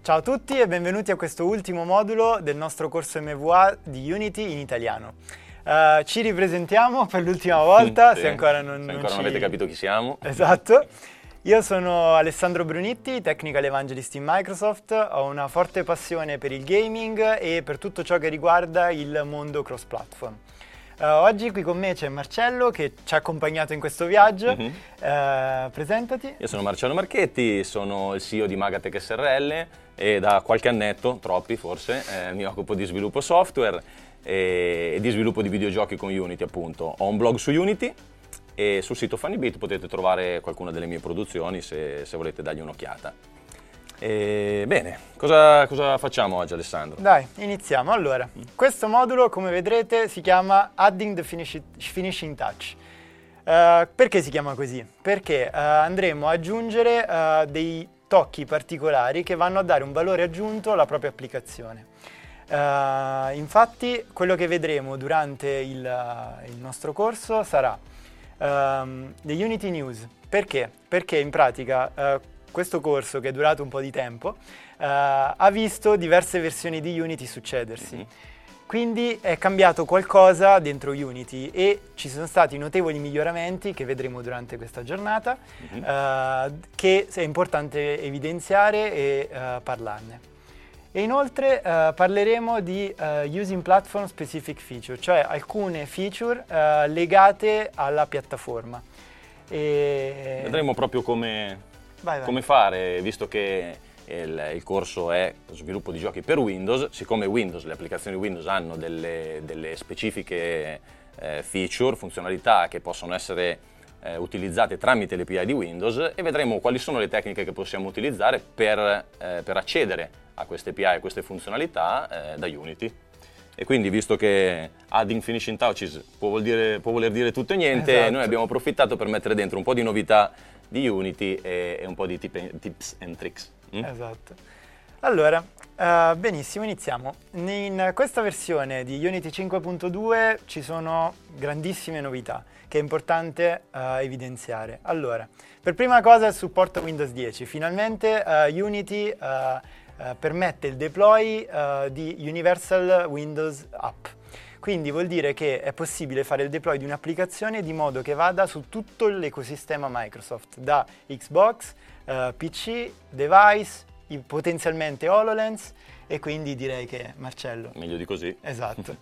Ciao a tutti e benvenuti a questo ultimo modulo del nostro corso MVA di Unity in italiano. Ci ripresentiamo per l'ultima volta, sì, se ancora non avete capito chi siamo. Esatto. Io sono Alessandro Brunitti, Technical Evangelist in Microsoft, ho una forte passione per il gaming e per tutto ciò che riguarda il mondo cross-platform. Oggi qui con me c'è Marcello che ci ha accompagnato in questo viaggio. Presentati. Io sono Marcello Marchetti, sono il CEO di Magatech SRL e da qualche annetto, troppi forse, mi occupo di sviluppo software e di sviluppo di videogiochi con Unity appunto. Ho un blog su Unity e sul sito Funnybit potete trovare qualcuna delle mie produzioni se volete dargli un'occhiata. Bene, cosa facciamo oggi, Alessandro? Dai, iniziamo. Allora, questo modulo, come vedrete, si chiama Adding the Finishing Touch. Perché si chiama così? Perché andremo ad aggiungere dei tocchi particolari che vanno a dare un valore aggiunto alla propria applicazione. Infatti, quello che vedremo durante il nostro corso sarà The Unity News. Perché? Perché in pratica questo corso, che è durato un po' di tempo, ha visto diverse versioni di Unity succedersi. Quindi è cambiato qualcosa dentro Unity e ci sono stati notevoli miglioramenti che vedremo durante questa giornata, che è importante evidenziare e parlarne. E inoltre parleremo di Using Platform Specific Feature, cioè alcune feature legate alla piattaforma. Vedremo proprio come fare, visto che il corso è sviluppo di giochi per Windows. Siccome Windows, le applicazioni Windows hanno delle specifiche feature, funzionalità che possono essere utilizzate tramite l'API di Windows, e vedremo quali sono le tecniche che possiamo utilizzare per accedere a queste API e queste funzionalità da Unity. E quindi, visto che Adding Finishing Touches può voler dire tutto e niente, esatto, noi abbiamo approfittato per mettere dentro un po' di novità di Unity e un po' di tips and tricks. Esatto. Allora, benissimo, iniziamo. In questa versione di Unity 5.2 ci sono grandissime novità che è importante evidenziare. Allora, per prima cosa il supporto Windows 10. Finalmente Unity permette il deploy di Universal Windows App. Quindi vuol dire che è possibile fare il deploy di un'applicazione di modo che vada su tutto l'ecosistema Microsoft, da Xbox, PC, device, potenzialmente HoloLens, e quindi direi che Marcello... Meglio di così. Esatto.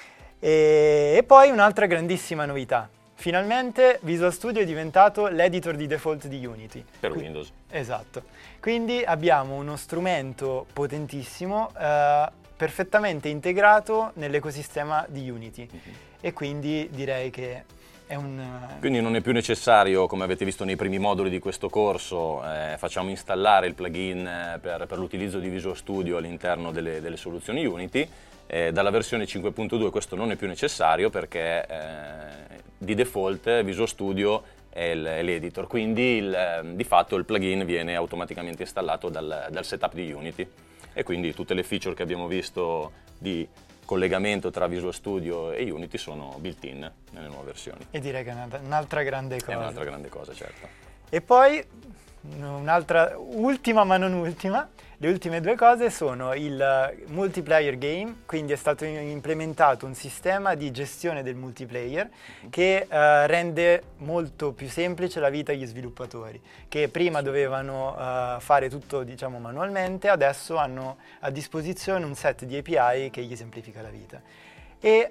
E poi un'altra grandissima novità. Finalmente Visual Studio è diventato l'editor di default di Unity. Per Windows. Esatto. Quindi abbiamo uno strumento potentissimo, perfettamente integrato nell'ecosistema di Unity, e quindi direi che è Quindi non è più necessario, come avete visto nei primi moduli di questo corso, facciamo installare il plugin per l'utilizzo di Visual Studio all'interno delle soluzioni Unity. Dalla versione 5.2 questo non è più necessario, perché di default Visual Studio è l'editor, quindi di fatto il plugin viene automaticamente installato dal setup di Unity, e quindi tutte le feature che abbiamo visto di collegamento tra Visual Studio e Unity sono built-in nelle nuove versioni. E direi che è un'altra grande cosa. È un'altra grande cosa, certo. E poi un'altra, ultima ma non ultima, le ultime due cose sono il multiplayer game, quindi è stato implementato un sistema di gestione del multiplayer che rende molto più semplice la vita agli sviluppatori, che prima dovevano fare tutto, diciamo, manualmente, adesso hanno a disposizione un set di API che gli semplifica la vita. E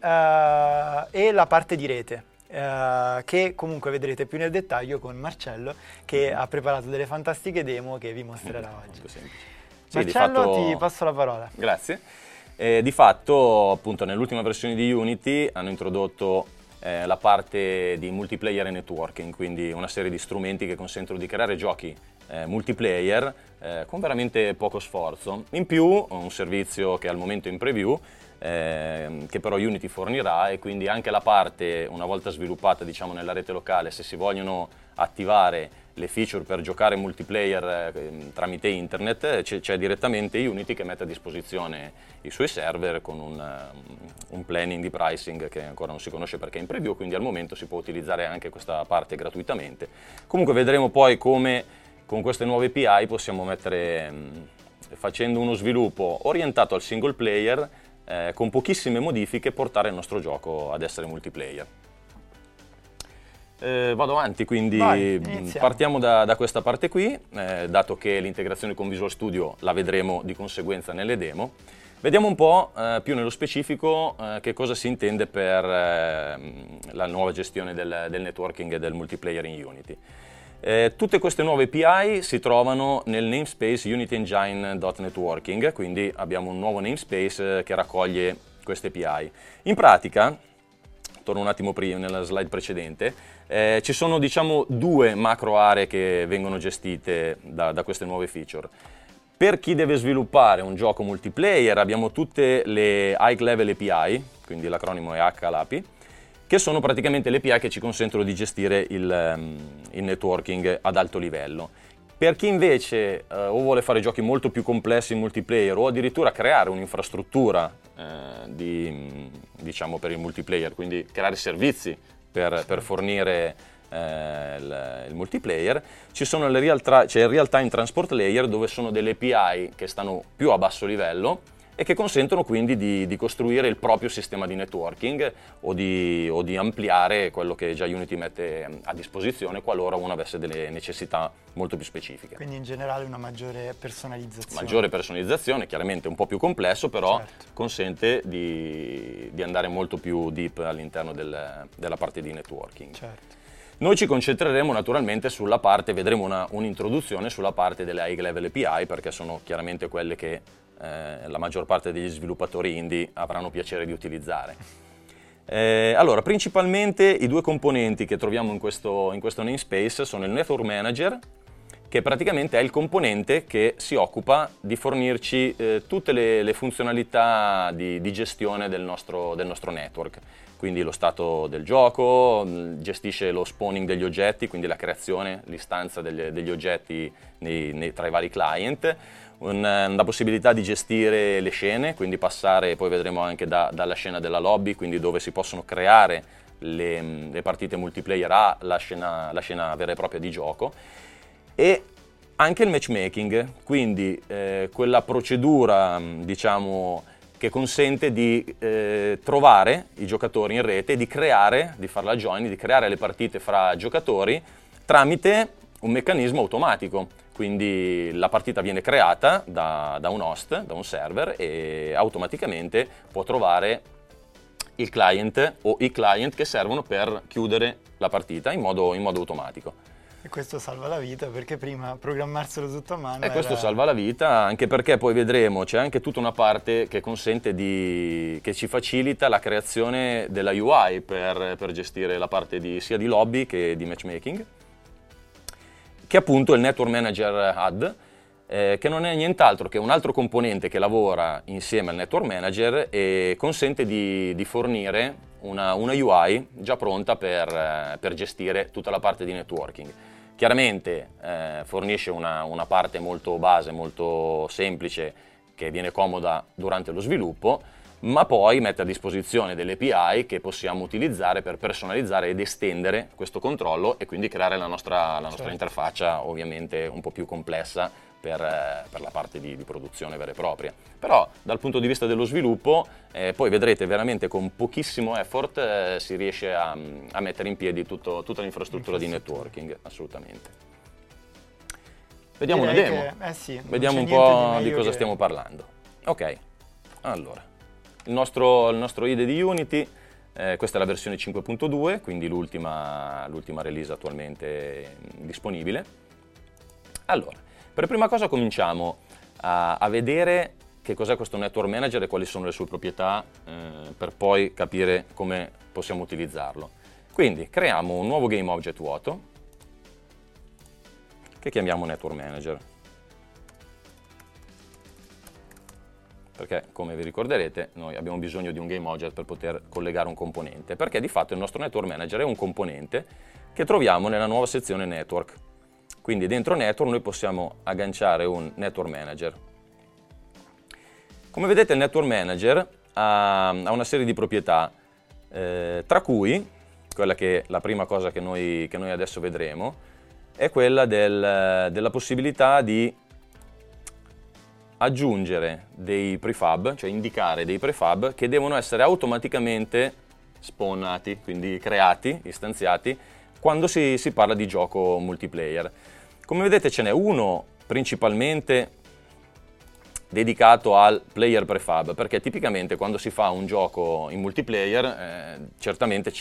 la parte di rete, che comunque vedrete più nel dettaglio con Marcello, che ha preparato delle fantastiche demo che vi mostrerà oggi. Sì, Marcello, ti passo la parola. Grazie. Di fatto, appunto, nell'ultima versione di Unity hanno introdotto la parte di multiplayer e networking, quindi una serie di strumenti che consentono di creare giochi multiplayer con veramente poco sforzo. In più, un servizio che al momento è in preview, che però Unity fornirà, e quindi anche la parte, una volta sviluppata, diciamo, nella rete locale, se si vogliono attivare le feature per giocare multiplayer tramite internet, c'è direttamente Unity che mette a disposizione i suoi server con un planning di pricing che ancora non si conosce perché è in preview, quindi al momento si può utilizzare anche questa parte gratuitamente. Comunque vedremo poi come con queste nuove API possiamo mettere facendo uno sviluppo orientato al single player, con pochissime modifiche portare il nostro gioco ad essere multiplayer. Vado avanti, quindi partiamo da questa parte qui, dato che l'integrazione con Visual Studio la vedremo di conseguenza nelle demo. Vediamo un po' più nello specifico che cosa si intende per la nuova gestione del networking e del multiplayer in Unity. Tutte queste nuove API si trovano nel namespace Unity Engine.networking, quindi abbiamo un nuovo namespace che raccoglie queste API. In pratica, torno un attimo prima nella slide precedente, ci sono diciamo due macro aree che vengono gestite da queste nuove feature. Per chi deve sviluppare un gioco multiplayer abbiamo tutte le High Level API, quindi l'acronimo è HLAPI, che sono praticamente le API che ci consentono di gestire il networking ad alto livello. Per chi invece o vuole fare giochi molto più complessi in multiplayer o addirittura creare un'infrastruttura diciamo per il multiplayer, quindi creare servizi per fornire il multiplayer, c'è il Real Time Transport Layer, dove sono delle API che stanno più a basso livello e che consentono quindi di costruire il proprio sistema di networking o di ampliare quello che già Unity mette a disposizione qualora uno avesse delle necessità molto più specifiche. Quindi in generale una maggiore personalizzazione. Maggiore personalizzazione, chiaramente un po' più complesso, però certo, consente di andare molto più deep all'interno della parte di networking. Certo. Noi ci concentreremo naturalmente sulla parte, vedremo un'introduzione sulla parte delle High Level API, perché sono chiaramente quelle che la maggior parte degli sviluppatori indie avranno piacere di utilizzare. Allora, principalmente i due componenti che troviamo in questo namespace sono il Network Manager, che praticamente è il componente che si occupa di fornirci tutte le funzionalità di gestione del nostro network. Quindi lo stato del gioco, gestisce lo spawning degli oggetti, quindi la creazione, l'istanza degli oggetti tra i vari client, la possibilità di gestire le scene, quindi passare, poi vedremo anche dalla scena della lobby, quindi dove si possono creare le partite multiplayer alla scena vera e propria di gioco, e anche il matchmaking, quindi quella procedura, diciamo, che consente di trovare i giocatori in rete, di fare la join, di creare le partite fra giocatori tramite un meccanismo automatico. Quindi la partita viene creata da un host, da un server, e automaticamente può trovare il client o i client che servono per chiudere la partita in modo automatico. E questo salva la vita, perché prima programmarselo tutto a mano questo salva la vita, anche perché poi vedremo c'è anche tutta una parte che consente che ci facilita la creazione della UI per gestire la parte sia di lobby che di matchmaking, che è appunto il Network Manager HUD, che non è nient'altro che un altro componente che lavora insieme al Network Manager e consente di fornire una UI già pronta per gestire tutta la parte di networking. Chiaramente fornisce una parte molto base, molto semplice, che viene comoda durante lo sviluppo, ma poi mette a disposizione delle API che possiamo utilizzare per personalizzare ed estendere questo controllo e quindi creare la nostra certo, interfaccia, ovviamente un po' più complessa per la parte di produzione vera e propria. Però dal punto di vista dello sviluppo poi vedrete veramente con pochissimo effort si riesce a mettere in piedi tutta l'infrastruttura di networking, assolutamente. Vediamo una demo, vediamo un po' di cosa stiamo parlando. Ok, allora, il nostro IDE di Unity, questa è la versione 5.2, quindi l'ultima release attualmente disponibile. Allora, per prima cosa cominciamo a vedere che cos'è questo Network Manager e quali sono le sue proprietà, per poi capire come possiamo utilizzarlo. Quindi creiamo un nuovo Game Object vuoto che chiamiamo Network Manager, perché come vi ricorderete noi abbiamo bisogno di un Game Object per poter collegare un componente, perché di fatto il nostro Network Manager è un componente che troviamo nella nuova sezione Network. Quindi dentro Network noi possiamo agganciare un Network Manager. Come vedete il Network Manager ha una serie di proprietà, tra cui quella che la prima cosa che noi adesso vedremo è quella della possibilità di aggiungere dei prefab, cioè indicare dei prefab che devono essere automaticamente spawnati, quindi creati, istanziati, quando si parla di gioco multiplayer. Come vedete ce n'è uno principalmente dedicato al player prefab, perché tipicamente quando si fa un gioco in multiplayer certamente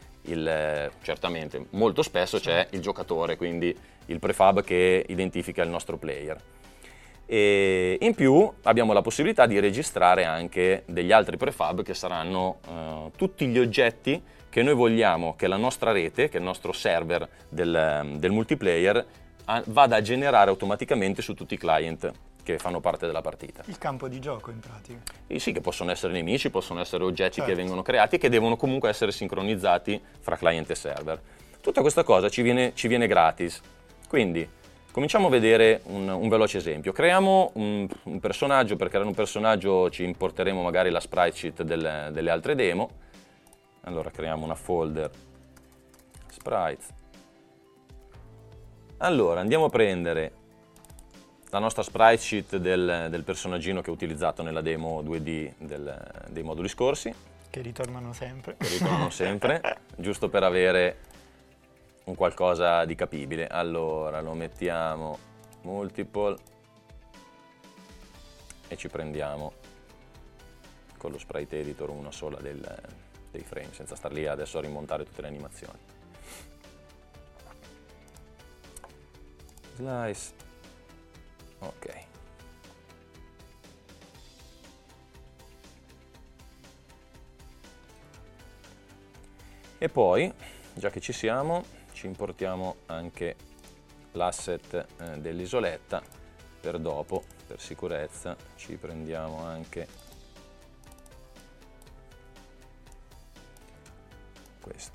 molto spesso c'è il giocatore, quindi il prefab che identifica il nostro player. E in più abbiamo la possibilità di registrare anche degli altri prefab che saranno tutti gli oggetti che noi vogliamo che la nostra rete, che il nostro server del multiplayer vada a generare automaticamente su tutti i client che fanno parte della partita. Il campo di gioco in pratica. E sì, che possono essere nemici, possono essere oggetti certo. che vengono creati e che devono comunque essere sincronizzati fra client e server. Tutta questa cosa ci viene gratis. Quindi cominciamo a vedere un veloce esempio. Creiamo un personaggio. Per creare un personaggio ci importeremo magari la sprite sheet delle altre demo. Allora creiamo una folder sprites. Allora andiamo a prendere la nostra sprite sheet del personaggino che ho utilizzato nella demo 2D dei moduli scorsi. Che ritornano sempre. Giusto per avere un qualcosa di capibile. Allora lo mettiamo multiple e ci prendiamo con lo sprite editor una sola dei frame, senza star lì adesso a rimontare tutte le animazioni. Slice. Ok. E poi, già che ci siamo, ci importiamo anche l'asset dell'isoletta per dopo, per sicurezza, ci prendiamo anche questo.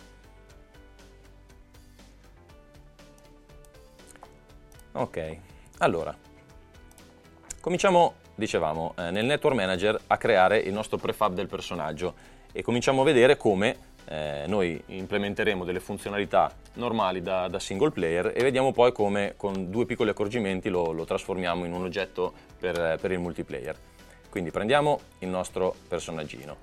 Ok. Allora, cominciamo, dicevamo, nel Network Manager a creare il nostro prefab del personaggio e cominciamo a vedere come noi implementeremo delle funzionalità normali da single player e vediamo poi come con due piccoli accorgimenti lo trasformiamo in un oggetto per il multiplayer. Quindi prendiamo il nostro personaggino,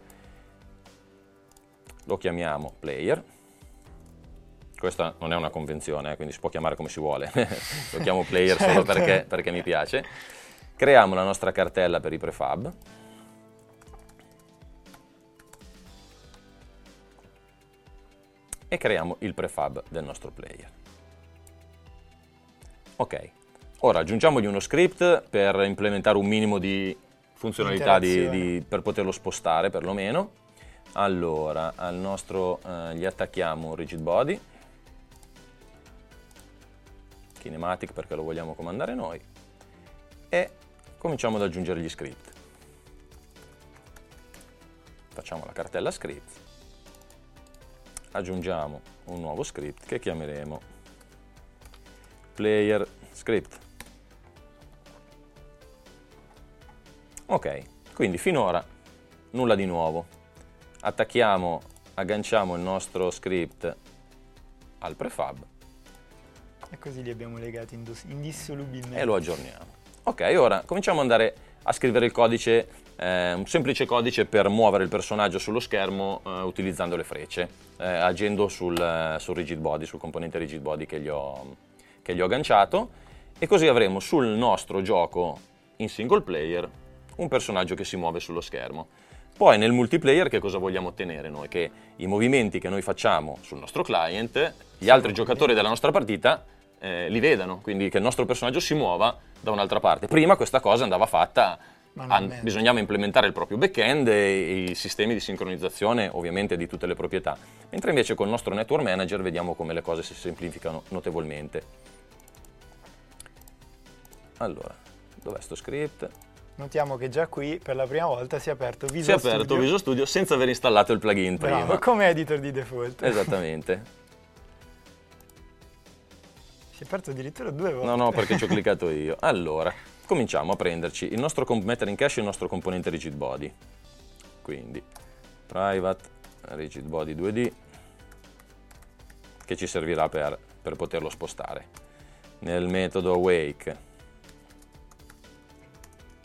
lo chiamiamo player. Questa non è una convenzione, quindi si può chiamare come si vuole, lo chiamo player solo perché mi piace. Creiamo la nostra cartella per i prefab. E creiamo il prefab del nostro player. Ok, ora aggiungiamogli uno script per implementare un minimo di funzionalità per poterlo spostare perlomeno. Allora, al nostro gli attacchiamo un rigid body. Kinematic perché lo vogliamo comandare noi e cominciamo ad aggiungere gli script. Facciamo la cartella script, aggiungiamo un nuovo script che chiameremo player script. Ok, quindi finora nulla di nuovo. Agganciamo il nostro script al prefab e così li abbiamo legati indissolubilmente. E lo aggiorniamo. Ok, ora cominciamo ad andare a scrivere il codice, un semplice codice per muovere il personaggio sullo schermo utilizzando le frecce, agendo sul rigid body, sul componente rigid body che gli ho agganciato, e così avremo sul nostro gioco in single player un personaggio che si muove sullo schermo. Poi nel multiplayer che cosa vogliamo ottenere noi? Che i movimenti che noi facciamo sul nostro client, gli altri giocatori della nostra partita li vedano, quindi che il nostro personaggio si muova da un'altra parte. Prima questa cosa andava fatta, bisognava implementare il proprio back-end e i sistemi di sincronizzazione ovviamente di tutte le proprietà, mentre invece con il nostro Network Manager vediamo come le cose si semplificano notevolmente. Allora, dov'è sto script? Notiamo che già qui per la prima volta si è aperto Visual Studio senza aver installato il plugin prima. Bravo, come editor di default. Esattamente. Si è aperto addirittura 2 volte. No, perché ci ho cliccato io. Allora, cominciamo a prenderci il nostro mettere in cache il nostro componente rigid body. Quindi private rigid body 2D che ci servirà per poterlo spostare. Nel metodo awake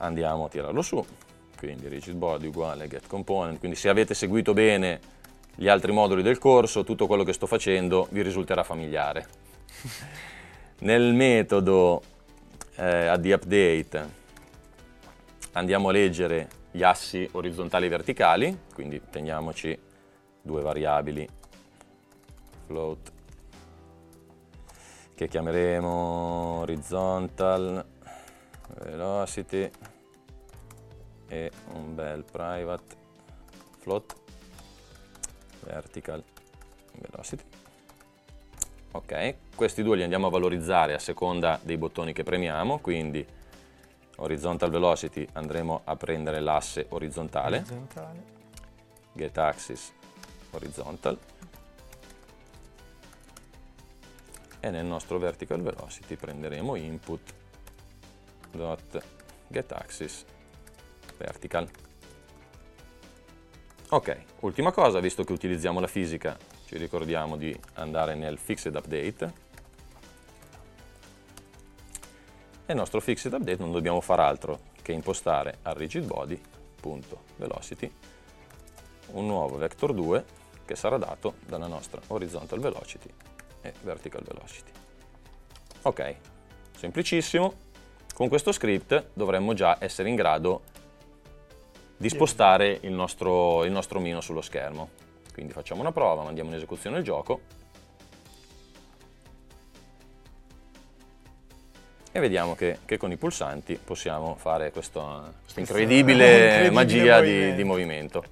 andiamo a tirarlo su, quindi rigid body uguale get component, quindi se avete seguito bene gli altri moduli del corso, tutto quello che sto facendo vi risulterà familiare. Nel metodo addUpdate andiamo a leggere gli assi orizzontali e verticali, quindi teniamoci due variabili float che chiameremo horizontal velocity e un bel private float vertical velocity. Ok, questi due li andiamo a valorizzare a seconda dei bottoni che premiamo, quindi horizontal velocity andremo a prendere l'asse orizzontale, get axis horizontal, e nel nostro vertical velocity prenderemo input dot get axis vertical. Ok, ultima cosa, visto che utilizziamo la fisica, ci ricordiamo di andare nel fixed update, e il nostro fixed update non dobbiamo far altro che impostare al rigid body.velocity un nuovo vector 2 che sarà dato dalla nostra horizontal velocity e vertical velocity. Ok, semplicissimo. Con questo script dovremmo già essere in grado di spostare il nostro omino sullo schermo. Quindi facciamo una prova, mandiamo in esecuzione il gioco e vediamo che con i pulsanti possiamo fare questa incredibile magia di movimento.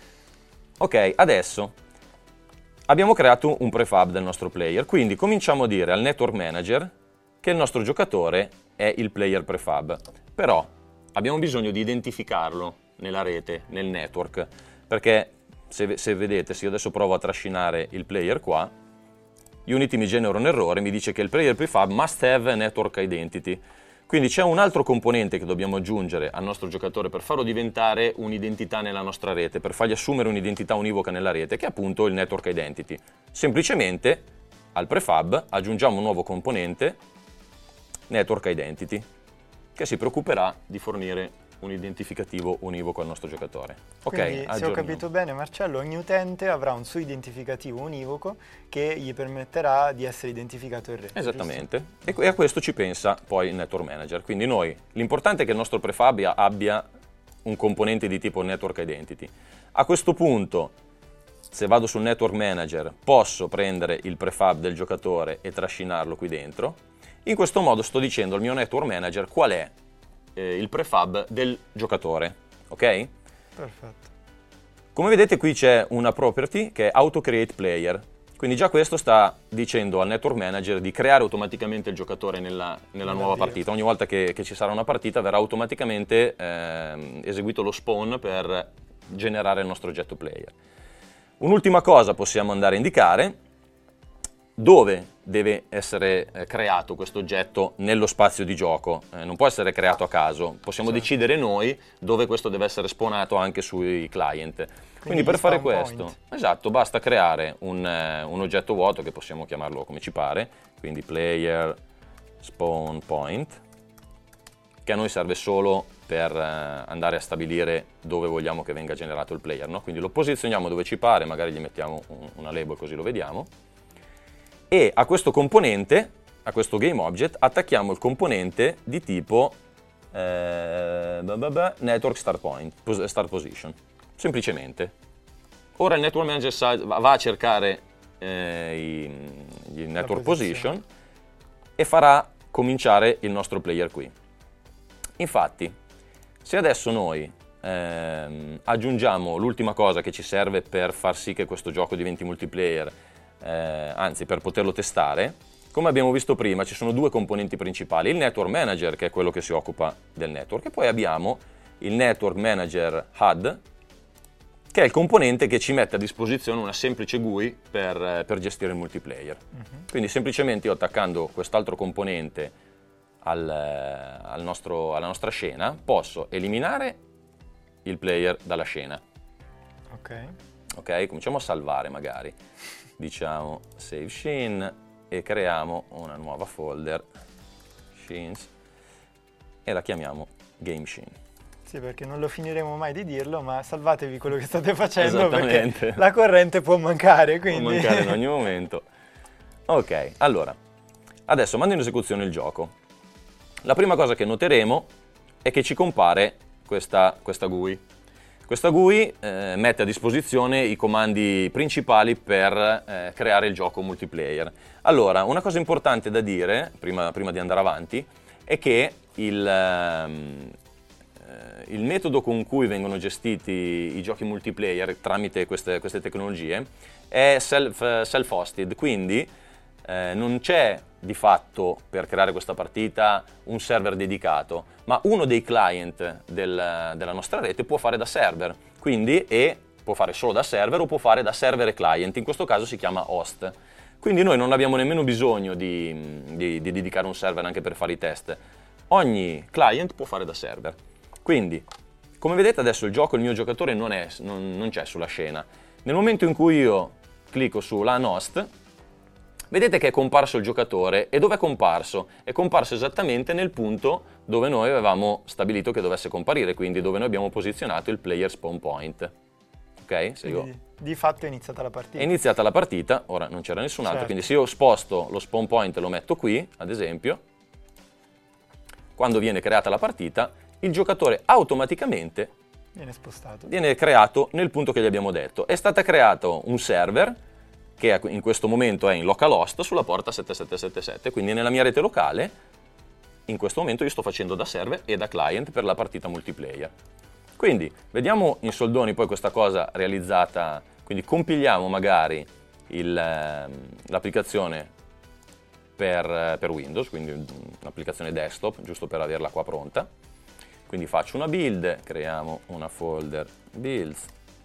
Ok, adesso abbiamo creato un prefab del nostro player, quindi cominciamo a dire al network manager che il nostro giocatore è il player prefab, però abbiamo bisogno di identificarlo nella rete, nel network, perché se vedete, se io adesso provo a trascinare il player qua, Unity mi genera un errore, mi dice che il player prefab must have a network identity. Quindi c'è un altro componente che dobbiamo aggiungere al nostro giocatore per farlo diventare un'identità nella nostra rete, per fargli assumere un'identità univoca nella rete, che è appunto il network identity. Semplicemente al prefab aggiungiamo un nuovo componente, network identity, che si preoccuperà di fornire un identificativo univoco al nostro giocatore. Quindi, Ok, se ho capito bene, Marcello, ogni utente avrà un suo identificativo univoco che gli permetterà di essere identificato in rete. esattamente, e a questo ci pensa poi il network manager. Quindi l'importante è che il nostro prefab abbia un componente di tipo network identity. A questo punto, se vado sul network manager, posso prendere il prefab del giocatore e trascinarlo qui dentro. In questo modo sto dicendo al mio network manager qual è il prefab del giocatore, ok? Perfetto. Come vedete qui c'è una property che è AutoCreatePlayer, quindi già questo sta dicendo al network manager di creare automaticamente il giocatore nella nuova partita. Ogni volta che ci sarà una partita verrà automaticamente eseguito lo spawn per generare il nostro oggetto player. Un'ultima cosa possiamo andare a indicare: dove deve essere creato questo oggetto nello spazio di gioco. Non può essere creato a caso, possiamo decidere noi dove questo deve essere spawnato anche sui client. Quindi per fare questo, esatto, basta creare un oggetto vuoto, che possiamo chiamarlo come ci pare, quindi player spawn point, che a noi serve solo per andare a stabilire dove vogliamo che venga generato il player, no? Quindi lo posizioniamo dove ci pare, magari gli mettiamo una label così lo vediamo. E a questo componente, a questo GameObject, attacchiamo il componente di tipo network start position, semplicemente. Ora il network manager va a cercare i network position e farà cominciare il nostro player qui. Infatti, se adesso noi aggiungiamo l'ultima cosa che ci serve per far sì che questo gioco diventi multiplayer, anzi per poterlo testare, come abbiamo visto prima ci sono due componenti principali: il network manager, che è quello che si occupa del network, e poi abbiamo il network manager HUD, che è il componente che ci mette a disposizione una semplice GUI per gestire il multiplayer. Quindi semplicemente io, attaccando quest'altro componente alla nostra scena, posso eliminare il player dalla scena. Ok, cominciamo a salvare magari. Diciamo save scene e creiamo una nuova folder scenes e la chiamiamo Game Machine. Sì, perché non lo finiremo mai di dirlo, ma salvatevi quello che state facendo Esattamente. perché la corrente può mancare, quindi... Può mancare in ogni momento. Ok, allora, adesso mando in esecuzione il gioco. La prima cosa che noteremo è che ci compare questa GUI. Questa GUI mette a disposizione i comandi principali per creare il gioco multiplayer. Allora, una cosa importante da dire, prima di andare avanti, è che il metodo con cui vengono gestiti i giochi multiplayer tramite queste tecnologie è self-hosted, quindi non c'è di fatto per creare questa partita un server dedicato, ma uno dei client della nostra rete può fare da server, quindi può fare solo da server o può fare da server e client, in questo caso si chiama host. Quindi noi non abbiamo nemmeno bisogno di dedicare un server anche per fare i test, ogni client può fare da server. Quindi, come vedete adesso il mio giocatore non c'è sulla scena. Nel momento in cui io clicco su LAN host, vedete che è comparso il giocatore. E dove è comparso? È comparso esattamente nel punto dove noi avevamo stabilito che dovesse comparire, quindi dove noi abbiamo posizionato il player spawn point. Ok? Di fatto è iniziata la partita. È iniziata la partita, ora non c'era nessun altro, quindi se io sposto lo spawn point e lo metto qui, ad esempio, quando viene creata la partita, il giocatore automaticamente viene creato nel punto che gli abbiamo detto. È stato creato un server che in questo momento è in localhost sulla porta 7777, quindi nella mia rete locale in questo momento io sto facendo da server e da client per la partita multiplayer. Quindi vediamo in soldoni poi questa cosa realizzata, quindi compiliamo magari l'applicazione per Windows, quindi un'applicazione desktop, giusto per averla qua pronta. Quindi faccio una build, creiamo una folder builds,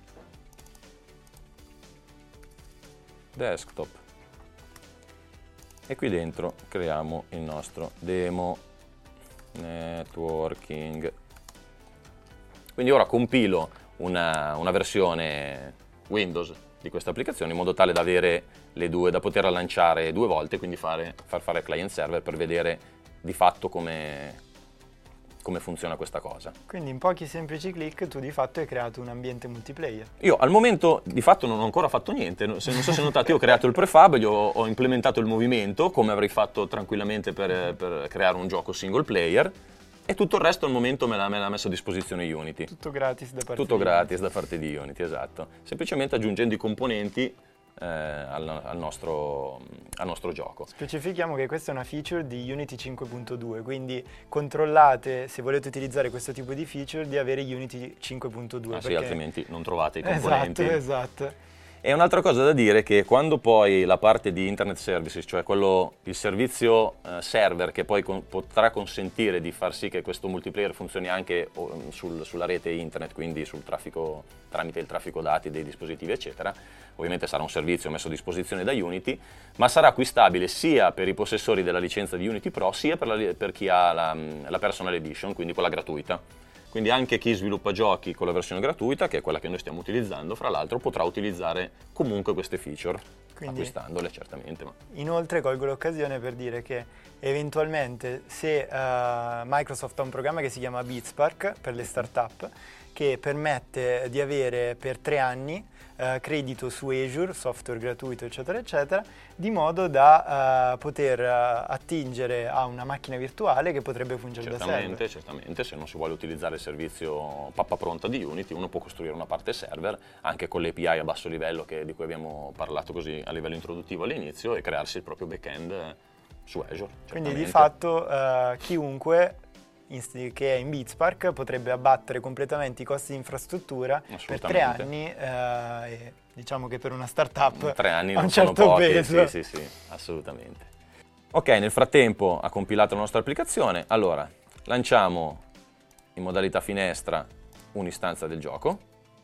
desktop, e qui dentro creiamo il nostro demo networking. Quindi ora compilo una versione Windows di questa applicazione in modo tale da avere le due, da poterla lanciare 2 volte, quindi far fare client server per vedere di fatto come funziona questa cosa. Quindi in pochi semplici clic tu di fatto hai creato un ambiente multiplayer. Io al momento di fatto non ho ancora fatto niente, non so se notate, io ho creato il prefab, ho implementato il movimento come avrei fatto tranquillamente per creare un gioco single player, e tutto il resto al momento me l'ha messo a disposizione Unity. Tutto gratis da parte Tutto gratis da parte di Unity, esatto. Semplicemente aggiungendo i componenti al nostro gioco. Specifichiamo che questa è una feature di Unity 5.2, quindi controllate, se volete utilizzare questo tipo di feature, di avere Unity 5.2. Sì, altrimenti non trovate i componenti. Esatto. E un'altra cosa da dire è che quando poi la parte di Internet Services, cioè il servizio server che poi potrà consentire di far sì che questo multiplayer funzioni anche sulla rete internet, quindi sul traffico, tramite il traffico dati dei dispositivi eccetera, ovviamente sarà un servizio messo a disposizione da Unity, ma sarà acquistabile sia per i possessori della licenza di Unity Pro sia per chi ha la Personal Edition, quindi quella gratuita. Quindi anche chi sviluppa giochi con la versione gratuita, che è quella che noi stiamo utilizzando, fra l'altro potrà utilizzare comunque queste feature, acquistandole certamente. Inoltre colgo l'occasione per dire che eventualmente se Microsoft ha un programma che si chiama BeatSpark per le startup, che permette di avere per 3 anni credito su Azure, software gratuito eccetera eccetera, di modo da poter attingere a una macchina virtuale che potrebbe fungere da server. Certamente, se non si vuole utilizzare il servizio pappa pronta di Unity, uno può costruire una parte server anche con le API a basso livello di cui abbiamo parlato così a livello introduttivo all'inizio, e crearsi il proprio backend su Azure. Quindi di fatto chiunque che è in BeatSpark potrebbe abbattere completamente i costi di infrastruttura per 3 anni, e diciamo che per una startup 3 anni ha un non certo sono pochi, peso. Sì, assolutamente. Ok, nel frattempo ha compilato la nostra applicazione, allora lanciamo in modalità finestra un'istanza del gioco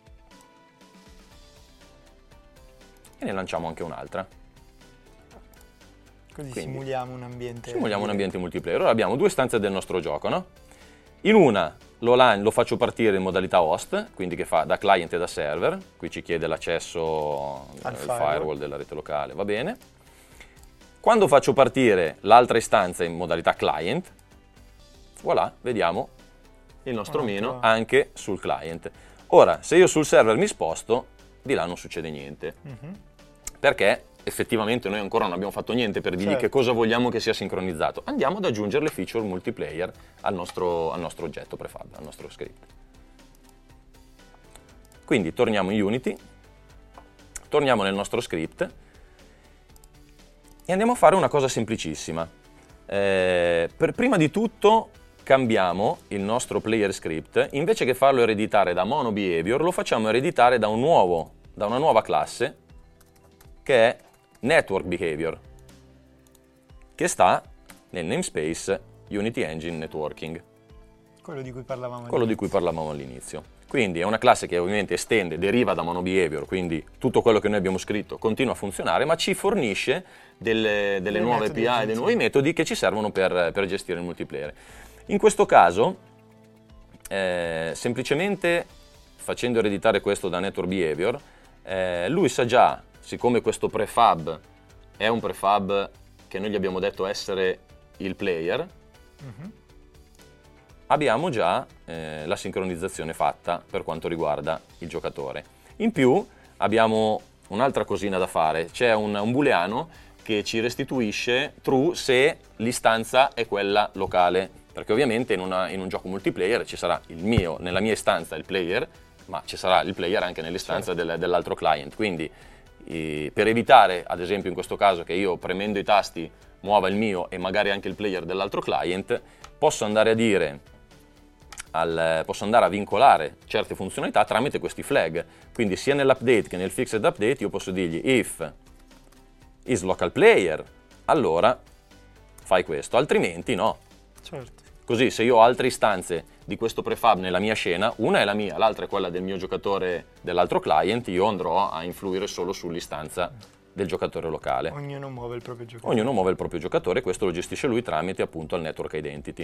e ne lanciamo anche un'altra. Quindi simuliamo un ambiente. Simuliamo un ambiente multiplayer. Ora abbiamo 2 stanze del nostro gioco, no? In una lo faccio partire in modalità host, quindi che fa da client e da server. Qui ci chiede l'accesso al firewall della rete locale, va bene. Quando faccio partire l'altra istanza in modalità client, voilà, vediamo il nostro omino anche sul client. Ora, se io sul server mi sposto, di là non succede niente, perché effettivamente noi ancora non abbiamo fatto niente per dirgli che cosa vogliamo che sia sincronizzato. Andiamo ad aggiungere le feature multiplayer al nostro oggetto prefab, al nostro script. Quindi torniamo in Unity, torniamo nel nostro script e andiamo a fare una cosa semplicissima. Prima di tutto cambiamo il nostro player script, invece che farlo ereditare da MonoBehavior, lo facciamo ereditare da una nuova classe che è Network Behavior, che sta nel namespace Unity Engine Networking. Quello di cui parlavamo all'inizio. Quindi è una classe che ovviamente estende, deriva da MonoBehavior, quindi tutto quello che noi abbiamo scritto continua a funzionare, ma ci fornisce delle nuove API, dei nuovi metodi che ci servono per gestire il multiplayer. In questo caso, semplicemente facendo ereditare questo da Network Behavior, lui sa già, siccome questo prefab è un prefab che noi gli abbiamo detto essere il player, abbiamo già la sincronizzazione fatta per quanto riguarda il giocatore. In più abbiamo un'altra cosina da fare, c'è un booleano che ci restituisce true se l'istanza è quella locale, perché ovviamente in un gioco multiplayer ci sarà nella mia istanza il player, ma ci sarà il player anche nell'istanza dell'altro client, quindi per evitare, ad esempio in questo caso, che io premendo i tasti muova il mio e magari anche il player dell'altro client, posso andare a vincolare certe funzionalità tramite questi flag. Quindi sia nell'update che nel fixed update io posso dirgli if is local player, allora fai questo, altrimenti no. Certo. Così se io ho altre istanze di questo prefab nella mia scena, una è la mia, l'altra è quella del mio giocatore dell'altro client, io andrò a influire solo sull'istanza del giocatore locale. Ognuno muove il proprio giocatore. Questo lo gestisce lui tramite appunto il network identity.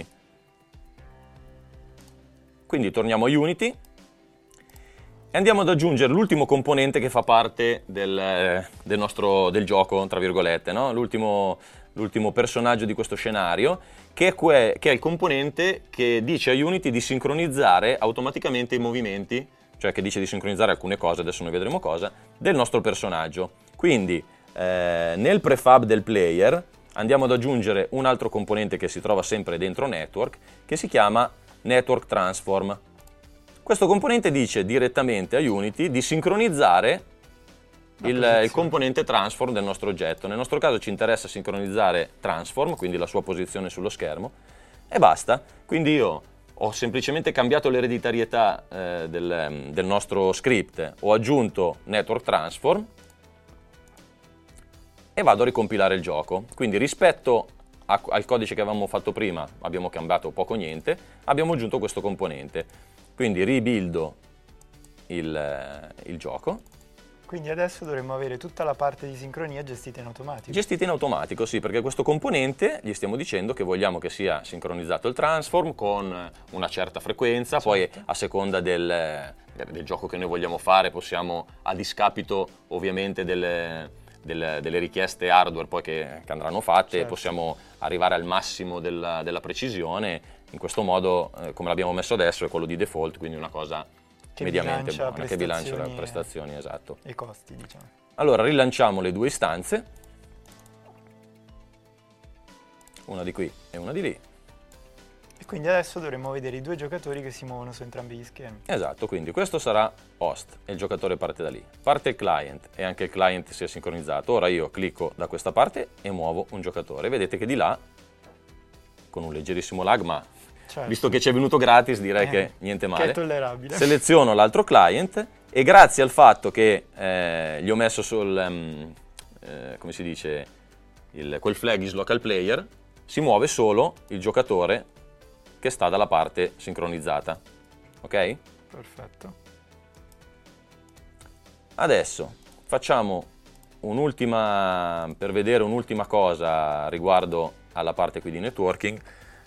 Quindi torniamo a Unity e andiamo ad aggiungere l'ultimo componente che fa parte del gioco, tra virgolette, no? L'ultimo personaggio di questo scenario, che è il componente che dice a Unity di sincronizzare automaticamente i movimenti, cioè che dice di sincronizzare alcune cose, adesso noi vedremo cosa, del nostro personaggio. Quindi nel prefab del player andiamo ad aggiungere un altro componente che si trova sempre dentro Network, che si chiama Network Transform. Questo componente dice direttamente a Unity di sincronizzare il componente transform del nostro oggetto. Nel nostro caso ci interessa sincronizzare transform, quindi la sua posizione sullo schermo, e basta. Quindi io ho semplicemente cambiato l'ereditarietà del nostro script, ho aggiunto network transform e vado a ricompilare il gioco. Quindi rispetto al codice che avevamo fatto prima abbiamo cambiato poco o niente, abbiamo aggiunto questo componente. Quindi ribuildo il gioco. Quindi adesso dovremmo avere tutta la parte di sincronia gestita in automatico. Gestita in automatico, sì, perché questo componente gli stiamo dicendo che vogliamo che sia sincronizzato il transform con una certa frequenza, certo. Poi a seconda del gioco che noi vogliamo fare possiamo, a discapito ovviamente delle richieste hardware poi che andranno fatte, certo. Possiamo arrivare al massimo della precisione. In questo modo, come l'abbiamo messo adesso, è quello di default, quindi una cosa che mediamente buona, che bilancia le prestazioni, esatto. E costi, diciamo. Allora, rilanciamo le due istanze, una di qui e una di lì. E quindi adesso dovremmo vedere i due giocatori che si muovono su entrambi gli schermi. Esatto, quindi questo sarà host e il giocatore parte da lì. Parte il client e anche il client si è sincronizzato. Ora io clicco da questa parte e muovo un giocatore. Vedete che di là, con un leggerissimo lag, ma certo. Visto che ci è venuto gratis direi che niente male. Che è tollerabile. Seleziono l'altro client e grazie al fatto che gli ho messo come si dice, quel flag is local player, si muove solo il giocatore che sta dalla parte sincronizzata. Ok? Perfetto. Adesso facciamo per vedere un'ultima cosa riguardo alla parte qui di networking.